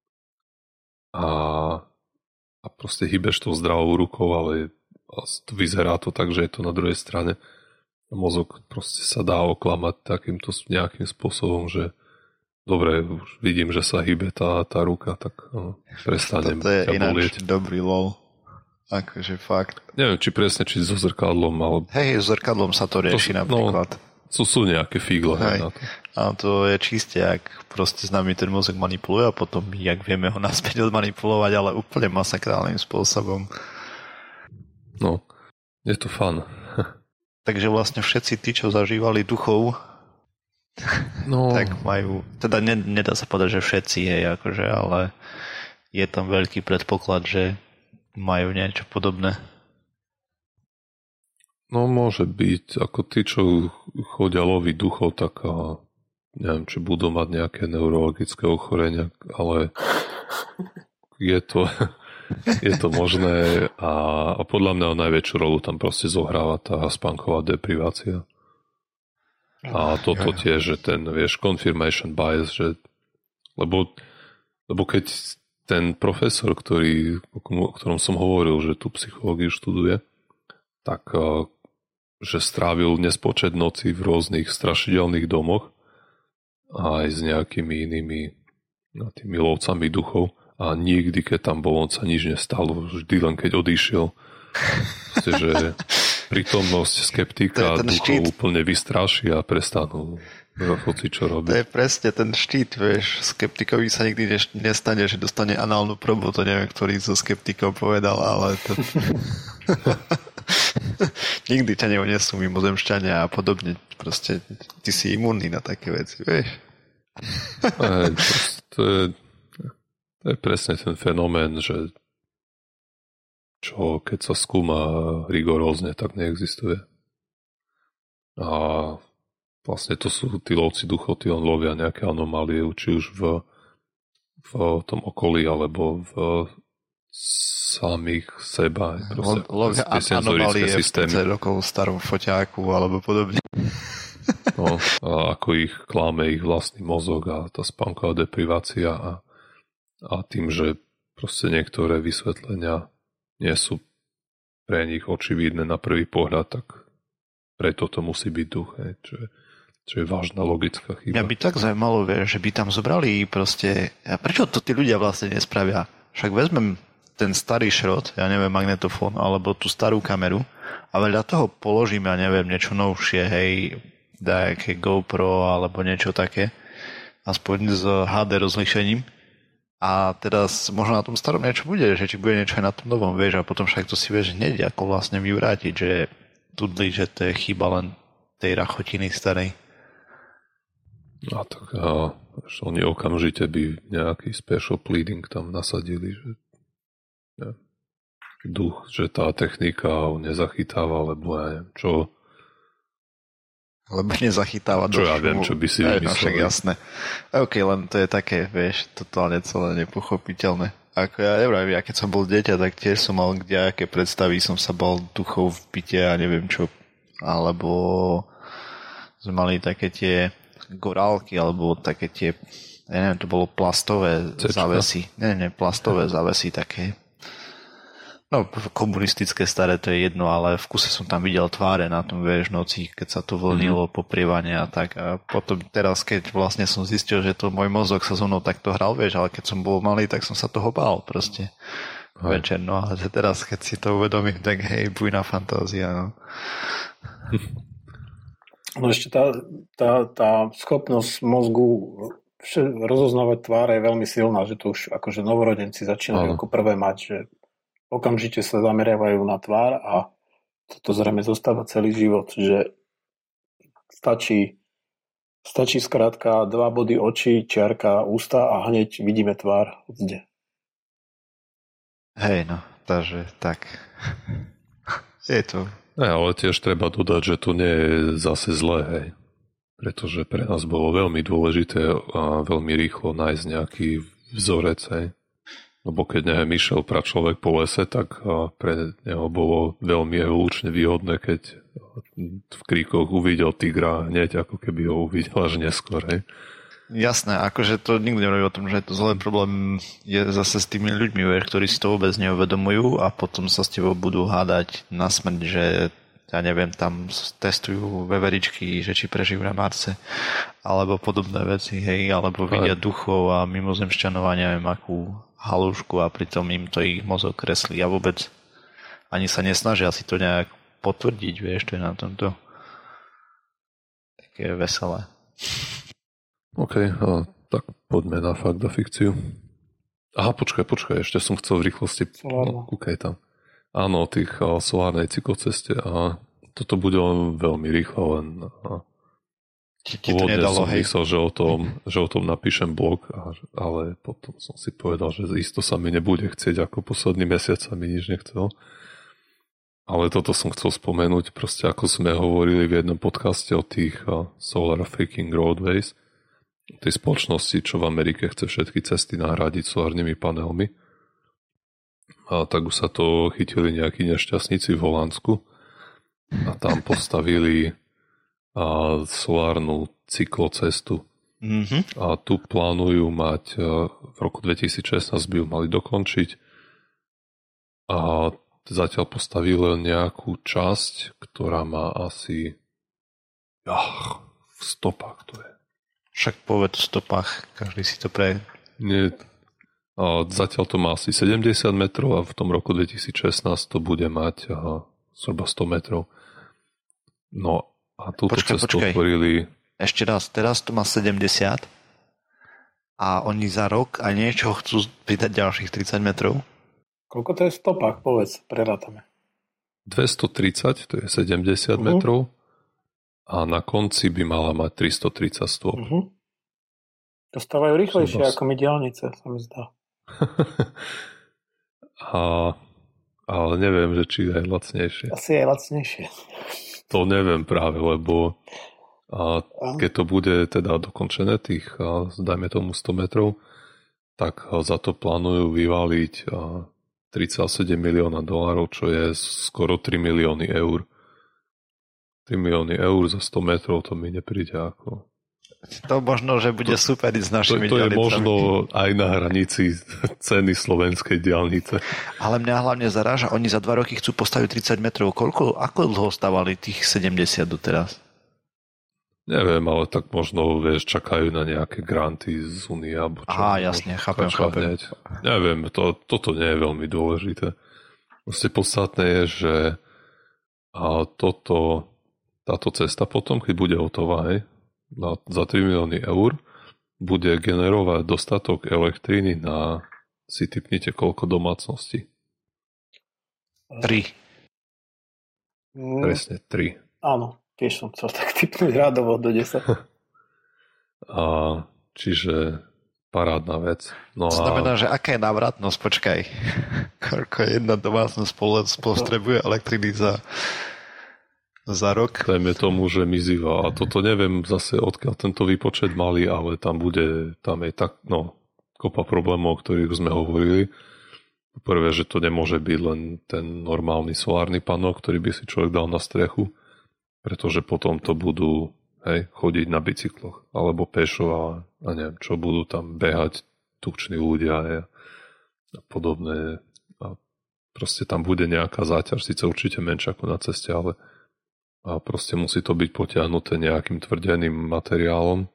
a proste hýbeš tou zdravou rukou, ale vyzerá to tak, že je to na druhej strane. Mozog proste sa dá oklamať takýmto nejakým spôsobom, že dobre, už vidím, že sa hýbe tá ruka, tak prestanem.
To je ináč dobrý lol. Akože fakt.
Neviem, či presne, či so zrkadlom, ale...
Hej, so zrkadlom sa to rieši napríklad.
Sú nejaké figle na to.
A to je čiste, ak proste s nami ten mozog manipuluje a potom my, jak vieme ho naspäť odmanipulovať, ale úplne masakrálnym spôsobom.
No, je to fun.
Takže vlastne všetci tí, čo zažívali duchov, tak majú, teda nedá sa povedať, že všetci, akože, ale je tam veľký predpoklad, že majú niečo podobné.
No môže byť, ako tí, čo chodia loviť duchov, tak neviem, či budú mať nejaké neurologické ochorenia, ale je to možné a podľa mňa najväčšiu rolu tam proste zohráva tá spánková deprivácia. A toto tiež, že ten, confirmation bias, že lebo keď ten profesor, o ktorom som hovoril, že tú psychológiu študuje, tak že strávil nespočet nocí v rôznych strašidelných domoch a aj s nejakými inými tými lovcami duchov a nikdy, keď tam bol, on sa nič nestalo, vždy len keď odišiel. Proste, že prítomnosť skeptika duchov úplne vystraší a prestanú hoci čo robiť.
To je presne ten štít, vieš, skeptikovi sa nikdy nestane, že dostane análnu probu, to neviem, ktorý zo skeptikov povedal, ale to... Nikdy ťa neunesú mimozemšťania a podobne, proste ty si imúnny na také veci, vieš.
To je presne ten fenomén, že čo keď sa skúma rigorózne, tak neexistuje. A vlastne to sú tí lovci duchov, tí lovia nejaké anomálie, či už v tom okolí, alebo v samých seba.
Lovia anomálie v 30 rokov starom foťáku, alebo podobne.
No, a ako ich kláme ich vlastný mozog a tá spánková deprivácia a tým, že proste niektoré vysvetlenia nie sú pre nich očividné na prvý pohľad, tak preto to musí byť duch, čo je vážna logická chyba.
Mňa by tak zaujímalo, že by tam zobrali proste... A prečo to tí ľudia vlastne nespravia? Však vezmem ten starý šrot, ja neviem, magnetofón, alebo tú starú kameru a veľa toho položím, ja neviem, niečo novšie, hej, nejaké GoPro alebo niečo také, aspoň s HD rozlíšením. A teraz možno na tom starom niečo bude, že či bude niečo aj na tom novom, vieš, a potom však to si vieš hneď ako vlastne vyvrátiť, že tudli, že to je chyba len tej rachotiny starej.
A tak oni okamžite by nejaký special pleading tam nasadili, že duch, že tá technika ho nezachytáva, lebo ja neviem, čo.
Lebo nezachytáva
čo ja viem, čo by si vymysleli.
No však jasné. OK, len to je také, vieš, totálne celé nepochopiteľné. Ako ja neviem, ja keď som bol dieťa, tak tiež som mal kdejaké predstavy, som sa bal duchov v byte a neviem čo. Alebo sme mali také tie gorálky, alebo také tie, ja neviem, to bolo plastové závesy. Nie, plastové závesy také. No, komunistické staré, to je jedno, ale v kuse som tam videl tváre na tom, vieš, noci, keď sa to vlnilo, poprievanie a tak. A potom teraz, keď vlastne som zistil, že to môj mozog sa so mnou takto hral, vieš, ale keď som bol malý, tak som sa toho bál proste. Večer, no a teraz, keď si to uvedomím, tak hej, bujná fantázia, no.
No ešte tá schopnosť mozgu rozoznávať tváre je veľmi silná, že to už akože novorodenci začínajú ako prvé mať, že okamžite sa zameriavajú na tvár a toto zrejme zostáva celý život, že stačí skrátka 2 body očí, čiarka, ústa a hneď vidíme tvár zde.
Hej, no, takže tak. Je to.
Ale tiež treba dodať, že to nie je zase zlé, hej. Pretože pre nás bolo veľmi dôležité a veľmi rýchlo nájsť nejaký vzorec, hej. Lebo keď neviem, išiel pračlovek po lese, tak pre neho bolo veľmi evolučne výhodné, keď v kríkoch uvidel tigra hneď, ako keby ho uvidel až neskôr. Hej.
Jasné, akože to nikto nehovorí o tom, že je to zlé. Problém je zase s tými ľuďmi, ktorí si to vôbec neuvedomujú a potom sa s tebou budú hádať na smrť, že ja neviem, tam testujú veveričky, že či prežijú na Marse, alebo podobné veci, hej, alebo vidia duchov a mimozemšťanov a neviem akú halúšku a pritom im to ich mozog kreslí a vôbec ani sa nesnažia si to nejak potvrdiť, vieš, to je na tomto také veselé.
OK, tak poďme na fakt a fikciu. Aha, počkaj, ešte som chcel v rýchlosti kúkaj tam. Áno, o tých solárnej cykloceste a toto bude len veľmi rýchlo, len pôvodne som myslel, že o tom napíšem blog, ale potom som si povedal, že isto sa mi nebude chcieť, ako posledný mesiac sa mi nič nechcel. Ale toto som chcel spomenúť, proste ako sme hovorili v jednom podcaste o tých Solar Freaking Roadways, tej spoločnosti, čo v Amerike chce všetky cesty nahradiť solárnymi panelmi. A tak už sa to chytili nejakí nešťastníci v Holandsku a tam postavili solárnu cyklocestu. Mm-hmm. A tu plánujú mať v roku 2016 by ju mali dokončiť a zatiaľ postavili nejakú časť, ktorá má asi v stopách to je.
Však povedz v stopách, každý si to
Nie. A zatiaľ to má asi 70 metrov a v tom roku 2016 to bude mať zhruba 100 metrov. No a túto cestu otvorili...
Ešte raz, teraz to má 70 a oni za rok a niečo chcú pridať ďalších 30 metrov?
Koľko to je v stopách, povedz, prerátame.
230, to je 70 metrov a na konci by mala mať 330 stôp.
To stávajú rýchlejšie ako my diaľnice, sa mi zdá.
Ale neviem, že či aj lacnejšie.
Asi aj lacnejšie.
To neviem práve, lebo keď to bude teda dokončené tých, dajme tomu 100 metrov, tak za to plánujú vyvaliť 37 milióna dolárov, čo je skoro 3 milióny eur. 3 milióny eur za 100 metrov, to mi nepríde ako...
To možno, že bude super s našimi
diaľnicami. To je
diaľnicami.
možno aj na hranici ceny slovenskej diaľnice.
Ale mňa hlavne zaráža, oni za 2 roky chcú postaviť 30 metrov. Ako dlho stávali tých 70 doteraz?
Neviem, ale tak možno, vieš, čakajú na nejaké granty z Unie.
Aha, jasne, chápem.
Neviem, toto nie je veľmi dôležité. Proste podstatné je, že táto cesta potom, keď bude hotová, za 3 milióny eur, bude generovať dostatok elektriny na, si tipnite, koľko domácností?
3.
Presne 3.
Áno, tiež som chcel tak tipnúť rádovo do 10.
A čiže parádna vec. No
to znamená, že aká je návratnosť? Počkaj. Koľko jedna domácnosť spotrebuje elektriny za rok?
Dajme tomu, že mizivá. A toto neviem zase, odkiaľ tento výpočet mali, ale tam je tak, kopa problémov, o ktorých sme hovorili. Prvé, že to nemôže byť len ten normálny solárny panel, ktorý by si človek dal na strechu, pretože potom to budú chodiť na bicykloch, alebo pešo a neviem, čo budú tam behať tukční ľudia a podobné. A proste tam bude nejaká záťaž, síce určite menšia ako na ceste, ale a proste musí to byť potiahnuté nejakým tvrdeným materiálom,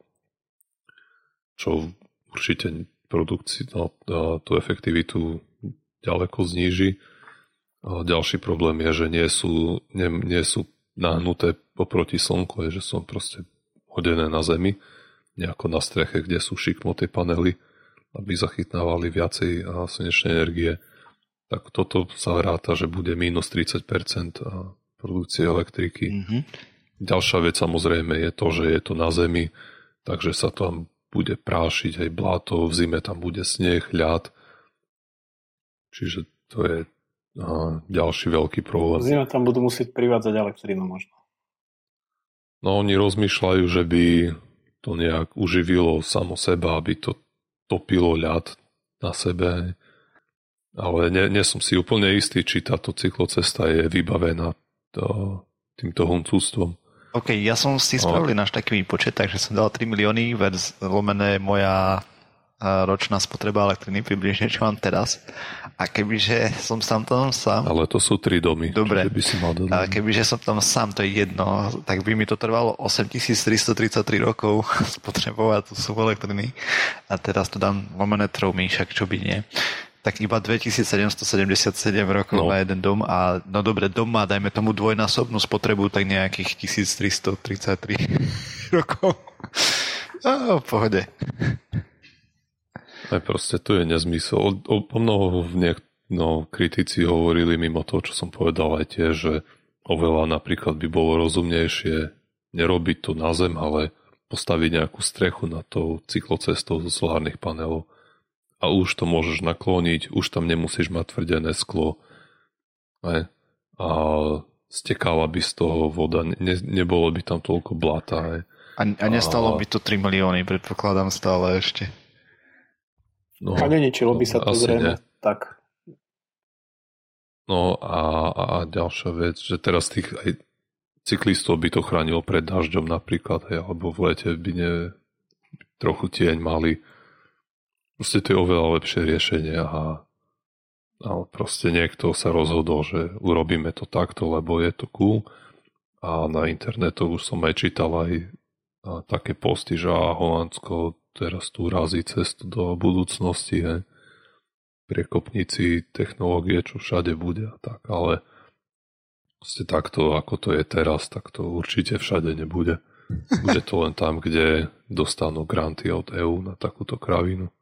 čo určite tú efektivitu ďaleko zníži. A ďalší problém je, že nie sú nahnuté oproti slnku, že sú proste hodené na zemi, nejako na streche, kde sú šiknuté panely, aby zachytnávali viacej slnečnej energie. Tak toto sa ráta, že bude minus 30% produkcie elektriky. Mm-hmm. Ďalšia vec samozrejme je to, že je to na zemi, takže sa tam bude prášiť aj bláto, v zime tam bude sneh, ľad. Čiže to je ďalší veľký problém.
V zime tam budú musieť privádzať elektrínu možno.
No oni rozmýšľajú, že by to nejak uživilo samo seba, aby to topilo ľad na sebe. Ale nie som si úplne istý, či táto cyklocesta je vybavená týmto huncústvom.
OK, ja som si spravil náš taký výpočet, takže som dal 3 milióny lomené moja ročná spotreba elektriny, približne čo mám teraz. A kebyže som tam sám...
Ale to sú 3 domy.
Dobre.
By si mal
a kebyže som tam sám, to je jedno, tak by mi to trvalo 8333 rokov spotrebovať tú sumu elektriny. A teraz to dám lomené 3, však čo by nie. Tak iba 2777 rokov na jeden dom a no dobre, dom má, dajme tomu dvojnásobnú spotrebu, tak nejakých 1333 rokov. V pohode.
Aj proste to je nezmysel. O mnoho kritici hovorili mimo toho, čo som povedal aj tiež, že oveľa napríklad by bolo rozumnejšie nerobiť to na zem, ale postaviť nejakú strechu na tou cyklocestou zo solárnych panelov. A už to môžeš nakloniť, už tam nemusíš mať tvrdené sklo. A stekala by z toho voda, nebolo by tam toľko blata.
A nestalo by to 3 milióny, predpokladám stále ešte.
No, a neničilo by sa to zrejme tak.
No a ďalšia vec, že teraz tých aj cyklistov by to chránilo pred dažďom napríklad, alebo v lete by trochu tieň mali. Proste to je oveľa lepšie riešenie a proste niekto sa rozhodol, že urobíme to takto, lebo je to cool. A na internetu už som aj čítal aj také posty, že Holandsko teraz tu razí cestu do budúcnosti, priekopníci technológie, čo všade bude a tak, ale proste takto, ako to je teraz, tak to určite všade nebude. Bude to len tam, kde dostanú granty od EÚ na takúto kravinu.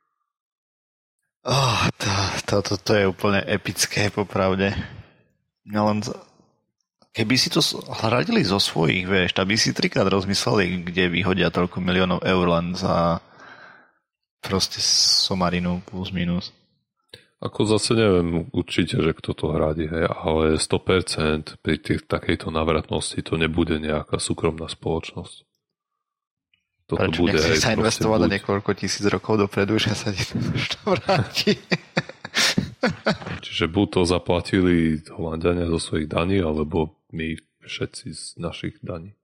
To je úplne epické, popravde. Len keby si to hradili zo svojich, vieš, tak by si 3-krát rozmysleli, kde vyhodia toľko miliónov eur len za proste somarinu plus minus.
Ako zase neviem určite, že kto to hradí, ale 100% pri takejto návratnosti to nebude nejaká súkromná spoločnosť. Toto
prečo
bude
nechci sa investovať na niekoľko tisíc rokov dopredu, že sa ti to vráti?
Čiže buď to zaplatili Holanďania zo svojich daní, alebo my všetci z našich daní.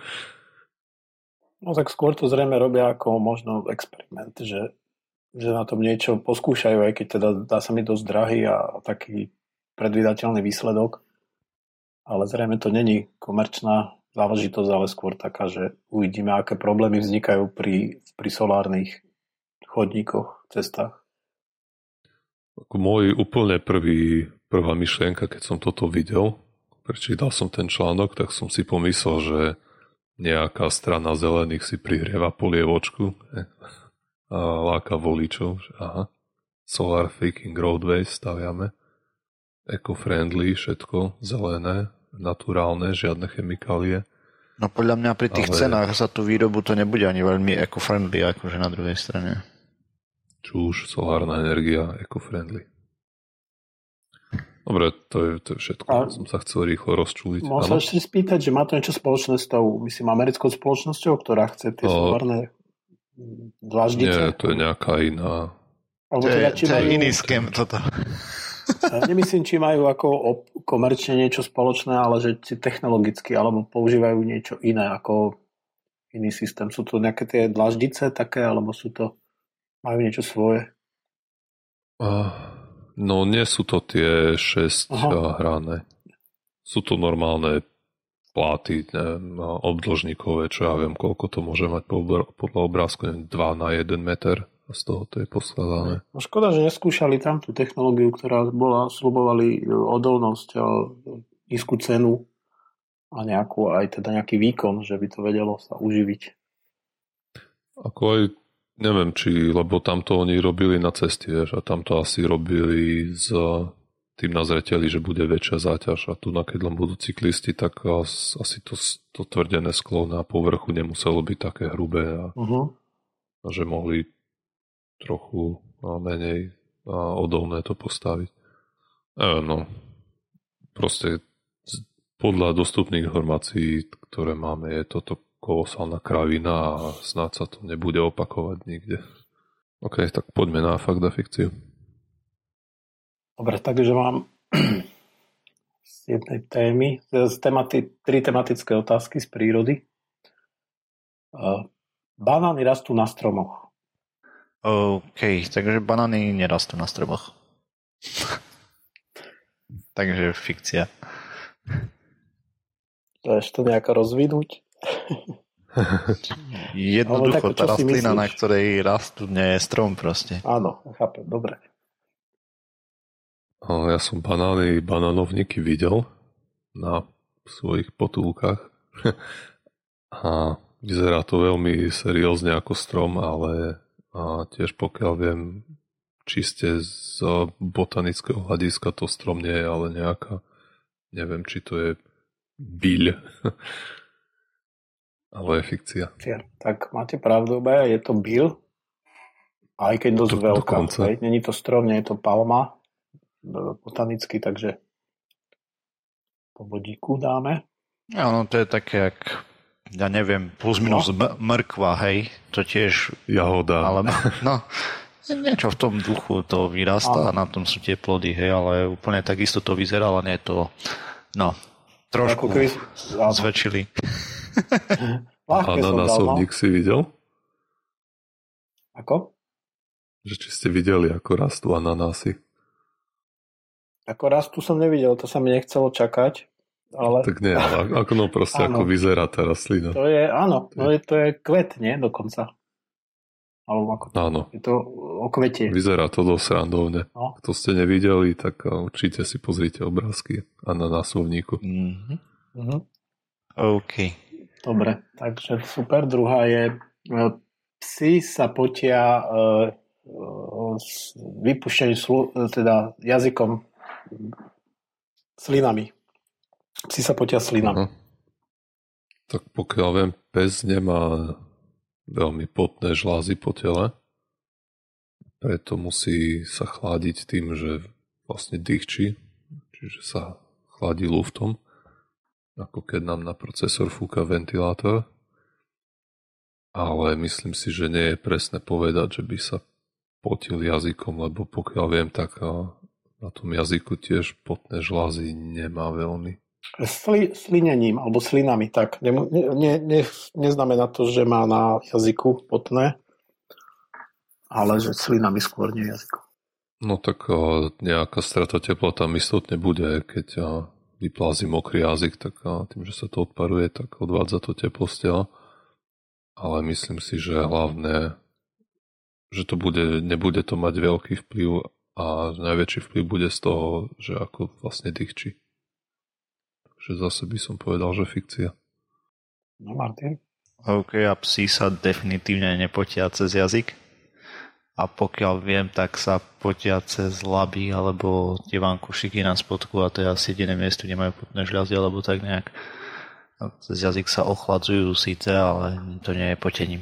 No tak skôr to zrejme robia ako možno experiment, že na tom niečo poskúšajú, aj keď teda dá sa mi dosť drahý a taký predvídateľný výsledok. Ale zrejme to není komerčná záležitosť, ale skôr taká, že uvidíme, aké problémy vznikajú pri solárnych chodníkoch, cestách.
Ako môj úplne prvá myšlienka, keď som toto videl, prečítal som ten článok, tak som si pomyslel, že nejaká strana zelených si prihrieva polievočku a láka voličov, že aha, solar freaking roadways staviame, eco-friendly, všetko zelené, naturálne, žiadne chemikálie.
No podľa mňa pri tých cenách za tú výrobu to nebude ani veľmi eco-friendly, akože na druhej strane.
Už solárna energia, eco-friendly. Dobre, to je všetko. Som sa chcel rýchlo rozčúliť.
Môžem sa ešte spýtať, že má to niečo spoločné s tou, myslím, americkou spoločnosťou, ktorá chce tie solárne dlaždice?
Nie, to je nejaká iná.
To je iný scam toto.
Nemyslím, či majú ako komerčne niečo spoločné, ale že či technologicky, alebo používajú niečo iné ako iný systém. Sú to nejaké tie dlaždice také, alebo sú to, majú niečo svoje?
No nie sú to tie 6 hrané. Sú to normálne pláty, obdĺžnikové, čo ja viem, koľko to môže mať podľa obrázku, 2 na 1 meter. A z toho to je poskladané.
No škoda, že neskúšali tam tú technológiu, ktorá bola, slubovali odolnosť a nízku cenu a nejakú, aj teda nejaký výkon, že by to vedelo sa uživiť.
Ako aj, neviem, či, lebo tamto oni robili na ceste, vieš, a tamto asi robili s tým na zreteli, že bude väčšia záťaž a tu, keď len budú cyklisti, tak asi to tvrdené sklo na povrchu nemuselo byť také hrubé a že mohli trochu menej odolné to postaviť. No, proste podľa dostupných informácií, ktoré máme, je toto kolosálna kravina a snáď sa to nebude opakovať nikde. OK, tak poďme na fakt a fikciu.
Dobre, takže mám z jednej témy, tri tematické otázky z prírody. Banány rastú na stromoch.
OK, takže banány nerastú na stromoch. Takže fikcia.
To ešte nejako rozvinúť?
Jednoducho, tá rastlina, na ktorej rastú, nie je strom proste.
Áno, chápem, dobre.
Ja som banánovníky videl na svojich potulkách a vyzerá to veľmi seriózne ako strom, ale a tiež pokiaľ viem, čiste z botanického hľadiska to strom nie je, ale nejaká, neviem, či to je byľ, ale je fikcia.
Tak máte pravdu, je to byľ, aj keď dosť veľká. Není to strom, nie je to palma, botanicky, takže po bodíku dáme.
Áno, to je také, jak ja neviem, plus minus mrkva, hej, to tiež
jahoda.
Ale, niečo v tom duchu to vyrastá a na tom sú tie plody, hej, ale úplne takisto to vyzerá, ale nie je to, trošku zväčšili.
Ananásovník si videl?
Ako?
Že či ste videli, ako rastú ananásy?
Ako rastu som nevidel, to sa mi nechcelo čakať. Ale...
Tak nie, ale ako vyzerá tá rastlina.
To je, to je kvet, nie? Dokonca. Alebo ako to?
Áno.
Je to o kvete.
Vyzerá to dosť randovne. No. Kto ste nevideli, tak určite si pozrite obrázky ananásovníku.
OK.
Dobre, takže super. Druhá je, psi sa potia vypúšťaním teda jazykom slinami. Psi sa potia slinami.
Tak pokiaľ viem, pes nemá veľmi potné žlázy po tele, preto musí sa chladiť tým, že vlastne dýchči, čiže sa chladí luftom, ako keď nám na procesor fúka ventilátor. Ale myslím si, že nie je presné povedať, že by sa potil jazykom, lebo pokiaľ viem, tak na tom jazyku tiež potné žlázy nemá veľmi.
Slinením alebo slinami, tak neznamená to, že má na jazyku potné, ale že slinami skôr nie jazyku.
No tak nejaká strata tepla tam istotne bude, keď vyplází mokrý jazyk, tak tým, že sa to odparuje, tak odvádza to teplo z tela. Ale myslím si, že hlavné, že to nebude to mať veľký vplyv a najväčší vplyv bude z toho, že ako vlastne dýchči. Takže zase by som povedal, že fikcia.
No Martin?
OK, a psi sa definitívne nepotia cez jazyk. a pokiaľ viem, tak sa potia cez laby alebo tie vankušiky na spodku a to je asi jediné miesto, kde majú potné žľazy alebo tak nejak. A cez jazyk sa ochladzujú síce, ale to nie je potením.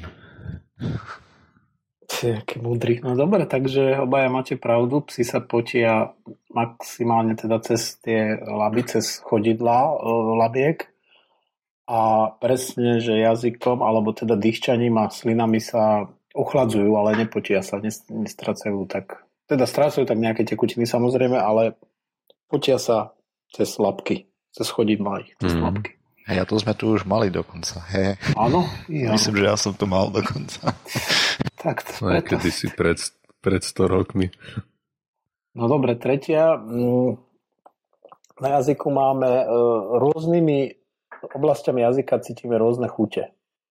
Aký múdry. No dobre, takže obaja máte pravdu, psi sa potia maximálne teda cez tie laby, cez chodidlá labiek a presne, že jazykom alebo teda dýchčaním a slinami sa ochladzujú, ale nepotia sa, nestracajú tak. Teda strácajú tak nejaké tekutiny samozrejme, ale potia sa cez labky, cez chodidlá, cez labky.
A to sme tu už mali dokonca.
Áno?
Myslím, že ja som to mal dokonca.
Tak,
niekedy si pred 100 rokmi.
No dobre, tretia. Na jazyku máme rôznymi oblastiami jazyka cítime rôzne chute.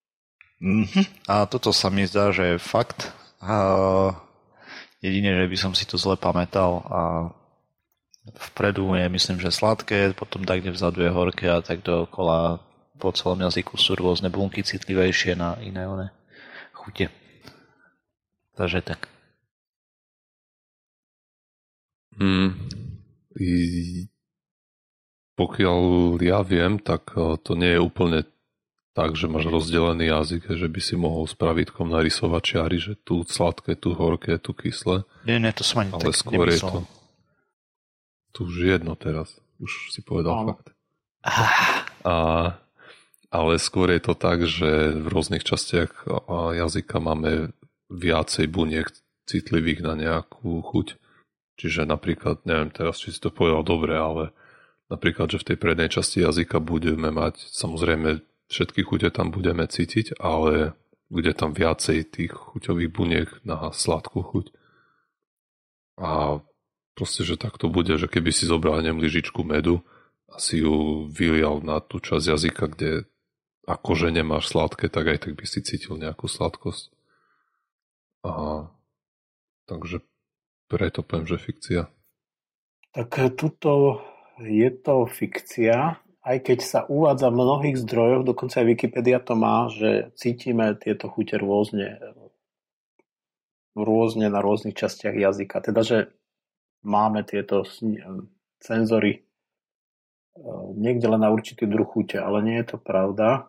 A toto sa mi zdá, že je fakt. Jedine, že by som si to zle pamätal a vpredu je, myslím, že sladké, potom tak, kde vzadu je horké a tak dookola po celom jazyku sú rôzne bunky citlivejšie na iné chute. Takže tak.
Pokiaľ ja viem, tak to nie je úplne tak, že máš rozdelený jazyk, že by si mohol s pravítkom narysovať čiary, že tu sladké, tu horké, tu kyslé.
Nie, to som ani
ale
tak
skôr
nemyslel.
Je to tu už jedno teraz. Už si povedal fakt. Ale skôr je to tak, že v rôznych častiach jazyka máme viacej buniek citlivých na nejakú chuť. Čiže napríklad, neviem teraz, či si to povedal dobre, ale napríklad, že v tej prednej časti jazyka budeme mať, samozrejme všetky chute tam budeme cítiť, ale bude tam viacej tých chuťových buniek na sladkú chuť. A proste, že tak to bude, že keby si zobral lyžičku medu a si ju vylial na tú časť jazyka, kde akože nemáš sladké, tak aj tak by si cítil nejakú sladkosť. Takže preto poviem, že fikcia.
Tak tuto je to fikcia, aj keď sa uvádza v mnohých zdrojoch, dokonca aj Wikipedia to má, že cítime tieto chute rôzne na rôznych častiach jazyka. Teda, že máme tieto senzory niekde len na určitý druh chute, ale nie je to pravda.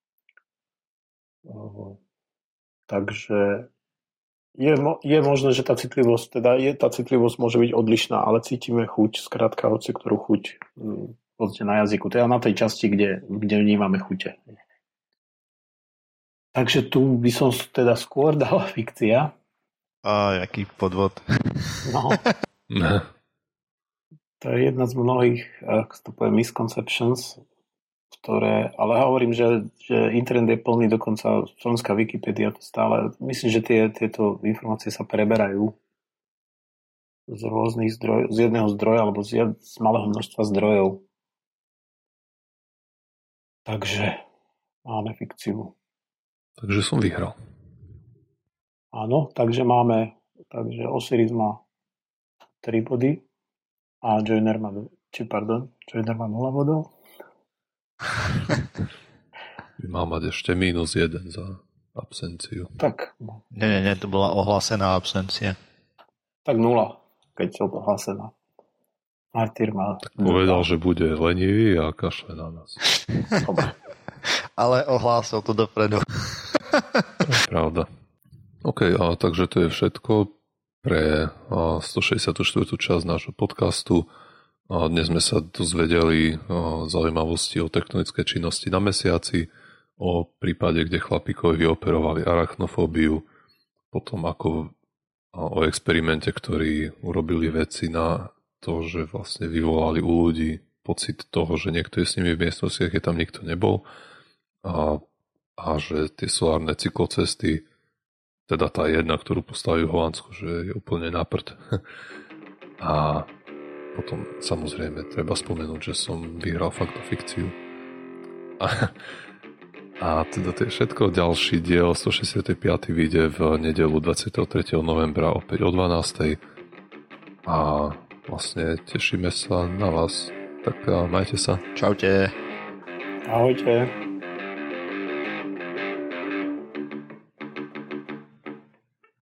Takže je možné, že tá citlivosť môže byť odlišná, ale cítime chuť, skrátka hoci ktorú chuť na jazyku. Teda na tej časti, kde vnímame chute. Takže tu by som teda skôr dal fikcia.
Jaký podvod.
No. To je jedna z mnohých, ako to poviem, misconceptions, ktoré, ale hovorím, že internet je plný, dokonca slovenská Wikipedia to stále, myslím, že tieto informácie sa preberajú z rôznych zdrojov, z jedného zdroja alebo z malého množstva zdrojov. Takže máme fikciu.
Takže som vyhral.
Áno, takže Osiris má 3 body a Joiner má 0 bodov.
Mal mať ešte -1 za absenciu.
Tak.
Nie, to bola ohlásená absencia.
Tak 0, keď je ohlásená. Martyr má...
Tak povedal, že bude lenivý a kašle na nás.
Ale ohlásil to dopredu.
Pravda. OK, takže to je všetko pre 164. časť nášho podcastu. Dnes sme sa dozvedeli zaujímavosti o tektonické činnosti na mesiaci, o prípade, kde chlapíkovi vyoperovali arachnofóbiu, potom o experimente, ktorí urobili veci na to, že vlastne vyvolali u ľudí pocit toho, že niekto je s nimi v miestnostiach, keď tam nikto nebol a že tie solárne cyklocesty, teda tá jedna, ktorú postavili v Holandsku, že je úplne na prd. A potom samozrejme treba spomenúť, že som vyhral fakt o fikciu. A teda to je všetko. Ďalší diel 165. vyjde v nedeľu 23. novembra opäť o 12. A vlastne tešíme sa na vás. Tak majte sa.
Čaute.
Ahojte.